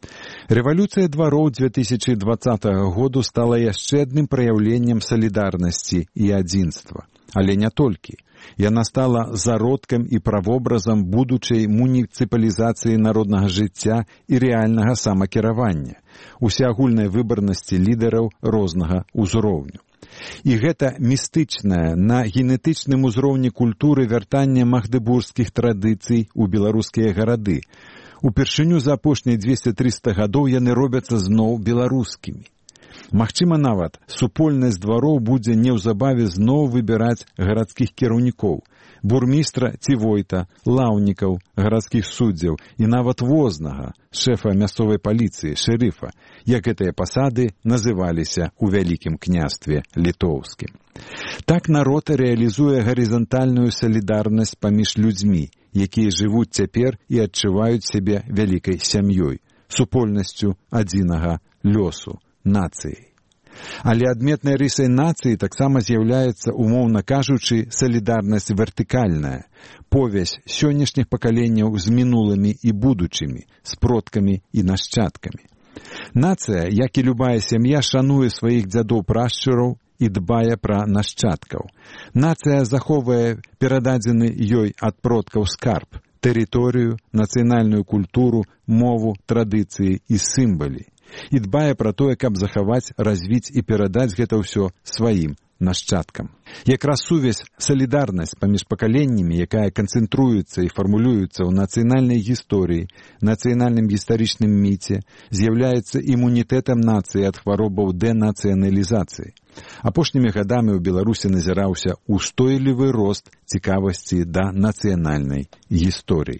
Рэвалюцыя двароў 2020 году стала яшчэ адным праяўленнем салідарнасці і адзінства. Але не толькі. Яна стала зародкам і правобразам будучай муніцыпалізацыі народнага жыцця і рэальнага самакіравання, усеагульнай выбарнасці лідараў рознага ўзроўню. І гэта містычнае на генетычным узроўні культуры вяртання магдыбургскіх традыцый у беларускія гарады. Упершыню за апошнія 200-300 гадоў яны робяцца зноў беларускімі. Магчыма, нават, супольнасць двароў будзе неўзабаве зноў выбіраць гарадскіх кіраўнікоў, бурмістра ці войта, лаўнікаў, гарадскіх суддзяў і нават вознага, шэфа мясцовай паліцыі, шэрыфа, як гэтыя пасады называліся ў Вялікім княстве літоўскім. Так народ рэалізуе гарызантальную салідарнасць паміж людзьмі, якія жывуць цяпер і адчуваюць сябе вялікай сям'ёй, супольнасцю адзінага лёсу, нацыяй. Але адметнай рысай нацыі таксама з'яўляецца, умоўна кажучы, салідарнасць вертыкальная, повязь сённяшніх пакаленняў з мінулымі і будучымі, з продкамі і нашчадкамі. Нацыя, як і любая сям'я, шануе сваіх дзядоў-прашчураў і дбае пра нашчадкаў. Нацыя захоўвае перададзены ёй ад продкаў скарб, тэрыторыю, нацыянальную культуру, мову, традыцыі і сімвалы. І дбае пра тое, каб захаваць, развіць і перадаць гэта ўсё сваім нашчадкам. Якраз сувязь, салідарнасць паміж пакаленнямі, якая канцэнтруецца і фармулюецца ў нацыянальнай гісторыі, нацыянальным гістарычным міце, з'яўляецца імунітэтам нацыі ад хваробаў дэнацыяналізацыі. Апошнімі гадамі ў Беларусі назіраўся устойлівы рост цікавасці да нацыянальнай гісторыі.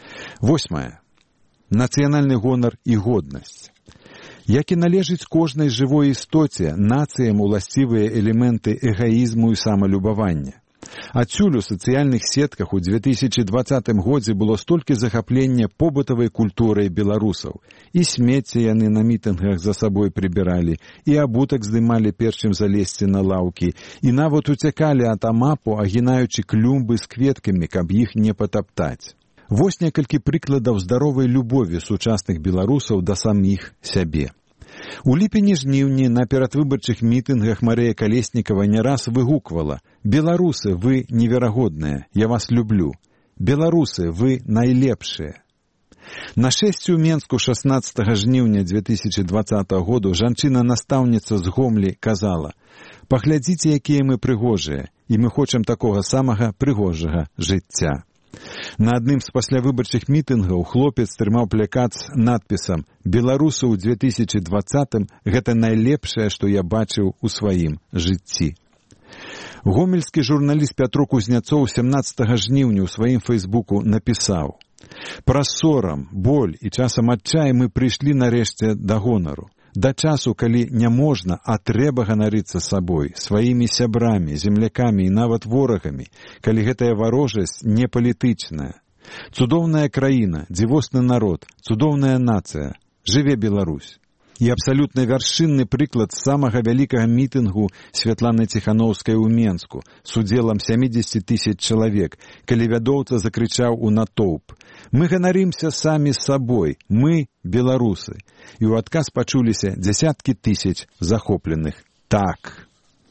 8. Нацыянальны гонар і годнасць. Як і належыць кожнай жывой істоце, нацыям уласцівыя элементы эгаізму і самалюбавання. Адсюль у сацыяльных сетках у 2020 годзе было столькі захаплення побытавай культурай беларусаў. І смецце яны на мітынгах за сабой прыбіралі, і абутак здымалі першым залезці на лаўкі, і нават уцякалі ад амапу, агінаючы клумбы з кветкамі, каб іх не патаптаць. Вось некалькі прыкладаў здаровай любові сучасных беларусаў да саміх сябе. У ліпені-жніўні на перадвыбарчых мітынгах Марыя Калеснікава не раз выгуквала: «Беларусы, вы неверагодныя, я вас люблю. Беларусы, вы найлепшыя». На шэсці ў Менску 16 жніўня 2020 году жанчына-настаўніца з Гомлі казала: «Паглядзіце, якія мы прыгожыя, і мы хочам такога самага прыгожага жыцця». На адным з паслявыбарчых мітынгаў хлопец трымаў плакат з надпісам «Беларусы ў 2020 гэта найлепшае, што я бачыў у сваім жыцці». Гомельскі журналіст Пятро Кузняцоў 17 жніўня ў сваім фэйсбуку напісаў: «Праз сорам, боль і часам адчай мы прыйшлі нарэшце да гонару. Да часу, калі не можна, а трэба ганарыцца сабой, сваімі сябрамі, землякамі і нават ворагамі, калі гэтая варожасць не палітычная. Цудоўная краіна, дзівосны народ, цудоўная нацыя. Жыве Беларусь». І абсалютна вяршынны прыклад самага вялікага мітынгу Святланы Ціханоўскай у Менску з удзелам 70 000 чалавек, калі вядоўца закрычаў у натоўп: «Мы ганарымся самі сабой, мы беларусы». І ў адказ пачуліся дзясяткі тысяч захопленых «так».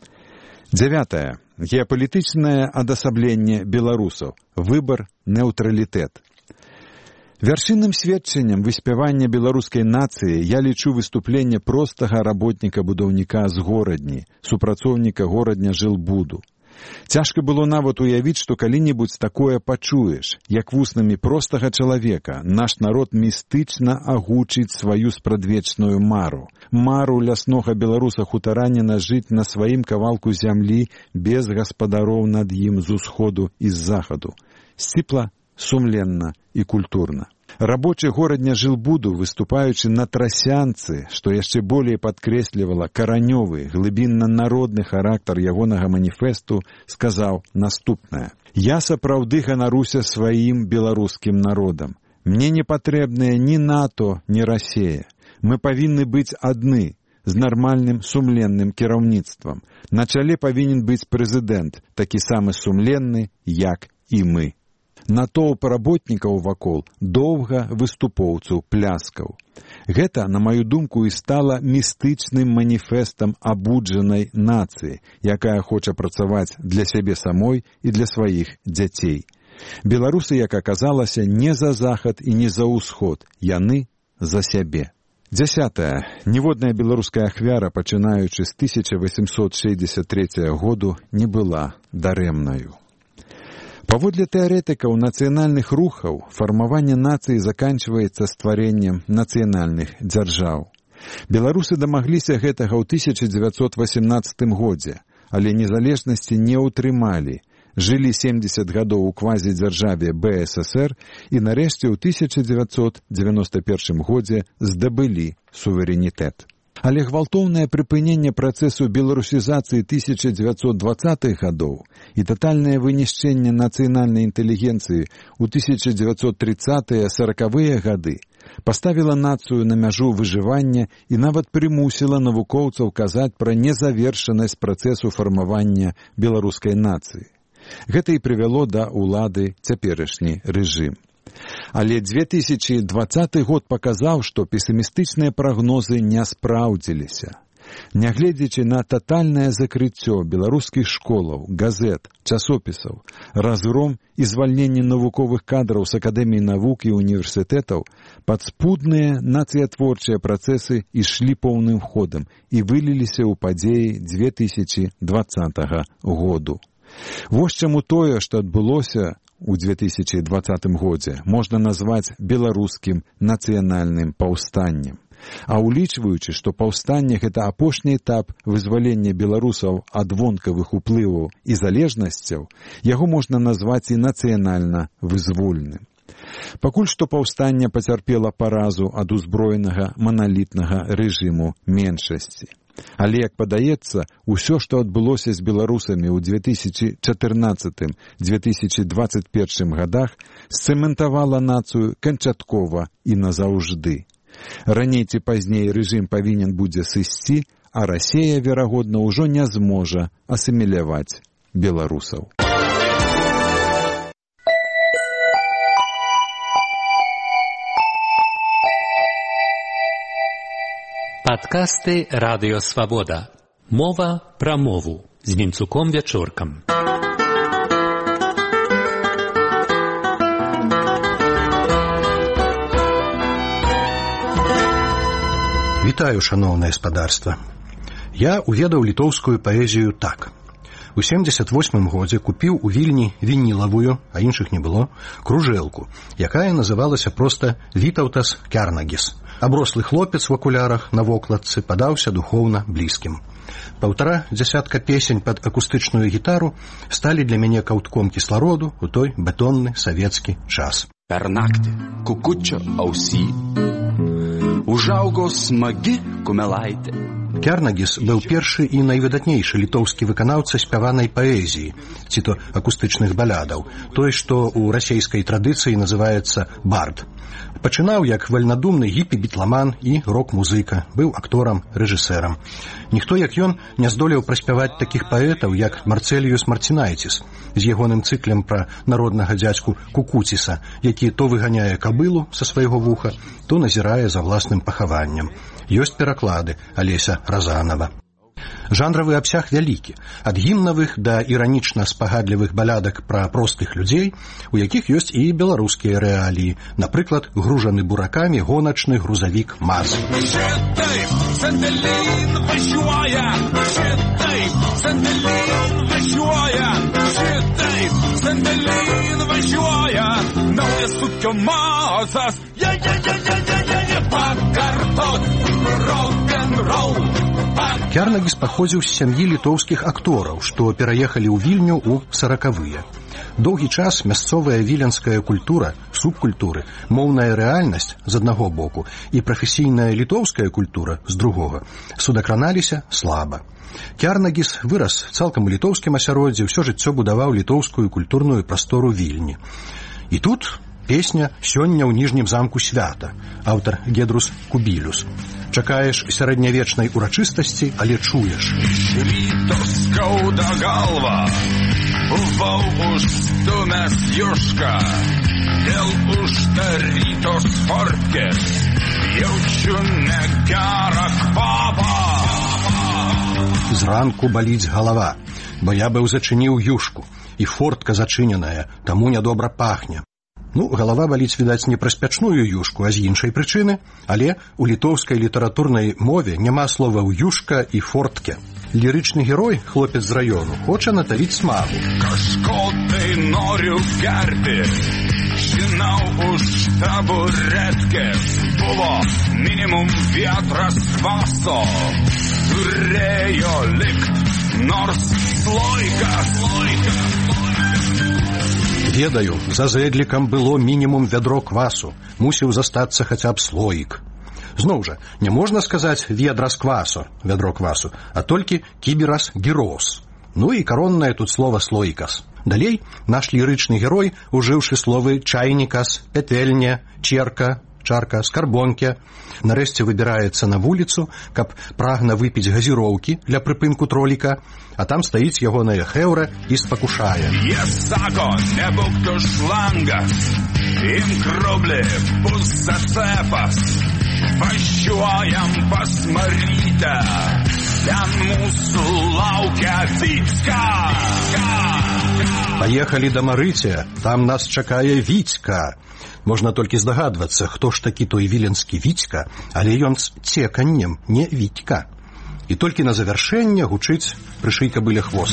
9. Геапалітычнае адасабленне беларусаў. Выбар, нейтралітэт. Вяршынным сведчаннем выспявання беларускай нацыі я лічу выступленне простага работніка-будаўніка з горадні, супрацоўніка горадня жылбуду. Цяжка было нават уявіць, што калі-небудзь такое пачуеш, як вуснамі простага чалавека наш народ містычна агучыць сваю спрадвечную мару. Мару ляснога беларуса-хутараніна жыць на сваім кавалку зямлі без гаспадароў над ім з усходу і з захаду. Сціпла, сумленна і культурна. Рабочы горадня жылбуду, выступаючы на трасянцы, што яшчэ болей падкрэслівала каранёвы, глыбінна-народны характар ягонага маніфесту, сказаў наступнае: «Я сапраўды ганаруся сваім беларускім народам. Мне не патрэбныя ні НАТО, ні Расія. Мы павінны быць адны, з нармальным сумленным кіраўніцтвам. На чале павінен быць прэзідэнт, такі самы сумленны, як і мы». натоўп работнікаў вакол, доўга выступоўцаў, пляскаў. Гэта, на маю думку, і стала містычным маніфестам абуджанай нацыі, якая хоча працаваць для сябе самой і для сваіх дзяцей. Беларусы, як аказалася, не за захад і не за ўсход, яны за сябе. 10. Ніводная беларуская ахвяра, пачынаючы з 1863 году, не была дарэмнаю. Паводле тэарэтыкаў нацыянальных рухаў, фармаванне нацыі заканчваецца стварэннем нацыянальных дзяржаў. Беларусы дамагліся гэтага ў 1918 годзе, але незалежнасці не ўтрымалі, жылі 70 гадоў у квазідзяржаве БССР і нарэшце ў 1991 годзе здабылі суверэнітэт. Але гвалтоўнае прыпыненне працэсу беларусізацыі 1920-х гадоў і татальнае вынішчэнне нацыянальнай інтэлігенцыі ў 1930-40-е гады паставіла нацыю на мяжу выжывання і нават прымусіла навукоўцаў казаць пра незавершанасць працэсу фармавання беларускай нацыі. Гэта і прывяло да ўлады цяперашні рэжым. Але 2020 год паказаў, што песімістычныя прагнозы не спраўдзіліся. Нягледзячы на татальнае закрыццё беларускіх школаў, газет, часопісаў, разгром і звальненне навуковых кадраў з акадэміі навук і універсітэтаў, падспудныя нацыятворчыя працэсы ішлі поўным ходам і выліліся ў падзеі 2020 году. Вось чаму тое, што адбылося у 2020 годзе, можна назваць беларускім нацыянальным паўстаннем. А улічваючы, што паўстанне – гэта апошні этап вызвалення беларусаў ад вонкавых уплываў і залежнасцяў, яго можна назваць і нацыянальна вызвольным. Пакуль што паўстанне пацярпела паразу ад узброенага маналітнага рэжыму меншасці. Але, як падаецца, усё, што адбылося з беларусамі ў 2014-2021 гадах, сцэментавала нацыю канчаткова і назаўжды. Раней ці пазней рэжым павінен будзе сысці, а Расія, верагодна, ўжо не зможа асіміляваць беларусаў. Падкасты «Радыё Свабода». Мова пра мову з Вінцуком Вячоркам. Вітаю, шаноўнае спадарства. Я уведаў літоўскую паэзію так. У 78 годзе купіў у Вільні вінілавую, а іншых не было, кружэлку, якая называлася проста «Вітаўтас Кярнагіс». Аброслы хлопец в акулярах на вокладцы падаўся духоўна блізкім. 1,5 дзясятка песень пад акустычную гітару сталі для мяне каўтком кіслароду ў той бетонны савецкі час. Pernakti kukučio ausy užaugo smagi kumelaitė. Кярнагіс быў першы і найвыдатнейшы літоўскі выканаўца спяванай паэзіі, ці то акустычных балядаў, той, што ў расейскай традыцыі называецца бард. Пачынаў як вальнадумны гіпі-бітламан і рок-музыка, быў акторам, рэжысэрам. Ніхто, як ён, не здолеў праспяваць такіх паэтаў, як Марцэліюс Марцінайціс, з ягоным цыклем пра народнага дзядзьку Кукуціса, які то выганяе кабылу са свайго вуха, то назірае за власным пахаваннем. Ёсць пераклады Алеся Разанова. Жанравы абсяг вялікі, ад гімнавых да іранічна-спагадлівых балядак пра простых людзей, у якіх ёсць і беларускія рэаліі, напрыклад, гружаны буракамі гоначны грузавік МАЗ. Кярнагіс паходзіў з сям'і літоўскіх актораў, што пераехалі ў Вільню ў 40-е. Доўгі час мясцовая віленская культура, субкультуры, моўная рэальнасць з аднаго боку і прафесійная літоўская культура з другога судакраналіся слаба. Кярнагіс вырас цалкам у літоўскім асяроддзі, ўсё жыццё будаваў літоўскую культурную прастору Вільні. І тут песня «Сёння ў ніжнім замку свята», аўтар Гедрус Кубілюс. Чакаеш сярэднявечнай урачыстасці, але чуеш. Літовская галва buvau užstumęs Jušką dėl uždarytos fortkės. Jaučiu negerą kvapą. Зранку баліць галава, бо я быў зачыніў Юшку, і фортка зачыненая, таму нядобра пахне. Галава баліць, відаць, не праз пячную Юшку, а з іншай прычыны, але у літоўскай літаратурнай мове няма словаў Юшка і фортке. Лірычны герой, хлопец з раёну, хоча натавіць смагу. Kažko noriu gerti, žinau už taburetkės buvo minimum vietras kvaso, turėjo likt nors sloikas. Ведаю, за зэдлікам было мінімум вядро квасу, мусіў застацца хаця б слоік. Зноў жа, не можна сказаць ведра з квасу, вядро квасу, а толькі кіберас гірос. І кароннае тут слова слоікас. Далей наш лірычны герой, ужыўшы словы чайнікас, петэльня, черка, чарка, скарбонке, нарэшце выбіраецца на вуліцу, каб прагна выпіць газіроўкі для прыпынку троліка, а там стаіць ягоная хэўра і спакушае. Sako, nebūk tu šlangas, imk rublį, bus atcepas, važiuojam pas Marytę, ten mūsų laukia Віцька. Паехалі да Марыця, там нас чакае Віцька. Можна толькі здагадвацца, хто ж такі той віленскі Віцька, але ён з цеканнем, не Вітька. І толькі на завяршэнне гучыць «Прышый кабыля хвост».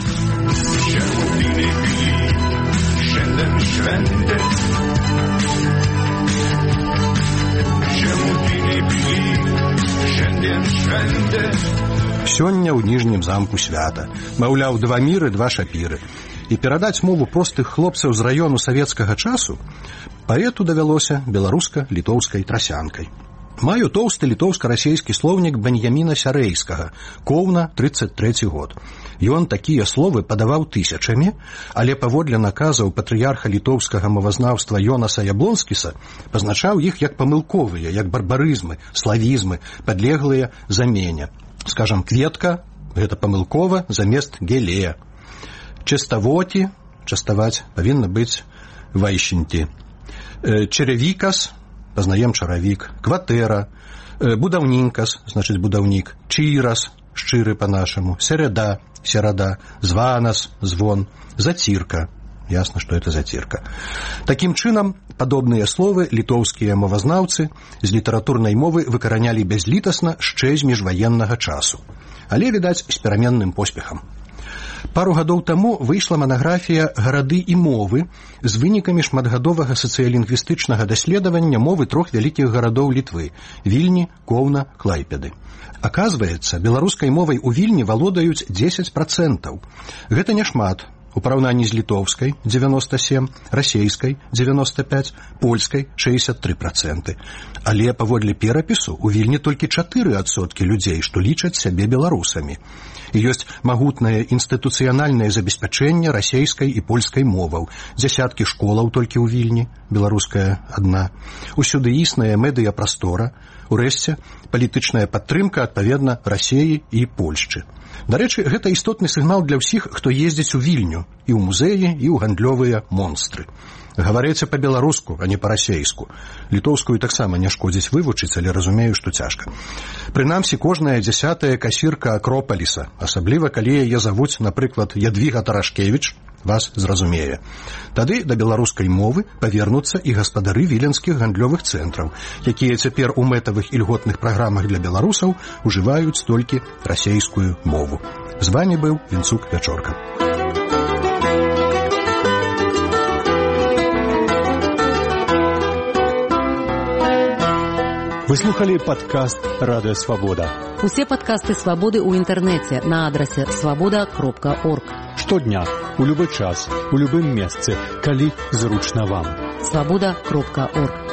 Сёння ў ніжнім замку свята. Маўляў, 2 міры, 2 шапіры. І перадаць мову простых хлопцаў з раёну савецкага часу паэту давялося беларуска-літоўскай трасянкай. Маю тоўсты літоўска-расейскі слоўнік Беньяміна Сярэйскага, Коўна, 33 год. Ён такія словы падаваў тысячамі, але паводле наказаў патрыярха літоўскага мовазнаўства Йонаса Яблонскіса пазначаў іх як памылковыя, як барбарызмы, славізмы, падлеглыя замене. Скажам, кветка – гэта памылкова замест гелея. Частавоці, частаваць, павінна быць вайшеньці. Чаравікас, пазнаем чаравік. Кватэра, будаўнінкас, значыць будаўнік. Чырас, шчыры па-нашаму. Середа, серада. Званас, звон. Зацірка. Ясна, што это зацірка. Такім чынам, падобныя словы літоўскія мовазнаўцы з літаратурнай мовы выкаранялі бязлітасна шчэ з міжваеннага часу. Але, відаць, з пераменным поспехам. Пару гадоў таму выйшла манаграфія «Гарады і мовы» з вынікамі шматгадовага сацыялінгвістычнага даследавання мовы 3 вялікіх гарадоў Літвы – Вільні, Коўна, Клайпеды. Аказваецца, беларускай мовай у Вільні валодаюць 10%. Гэта няшмат. У параўнанні з літоўскай – 97%, расейскай – 95%, польскай – 63%. Але паводле перапісу у Вільні толькі 4% людзей, што лічаць сябе беларусамі. І ёсць магутнае інстытуцыянальнае забеспячэнне расейскай і польскай моваў, дзясяткі школаў толькі ў Вільні, беларуская адна. Усюды існая медыяпрастора, урэшце палітычная падтрымка адпаведна Расеі і Польшчы. Дарэчы, гэта істотны сігнал для ўсіх, хто ездзіць у Вільню, і ў музеі, і ў гандлёвыя монстры. Гаварэце па-беларуску, а не па-расейску. Літоўскую таксама не шкодзіць вывучыць, але разумею, што цяжка. Прынамсі, кожная 10-я касірка Акропаліса, асабліва калі яе завуць, напрыклад, Ядвіга Тарашкевіч, вас зразумее. Тады да беларускай мовы павернуцца і гаспадары віленскіх гандлёвых цэнтраў, якія цяпер у мэтавых і льготных праграмах для беларусаў ужываюць толькі расейскую мову. З вамі быў Вінцук Вячорка. Вы слухали падкаст «Радыё Свабода». Усе падкасты «Свабоды» ў інтэрнэце на адрасе свабода.орг. Штодня, у любы час, у любым месцы, калі зручна вам. свабода.орг.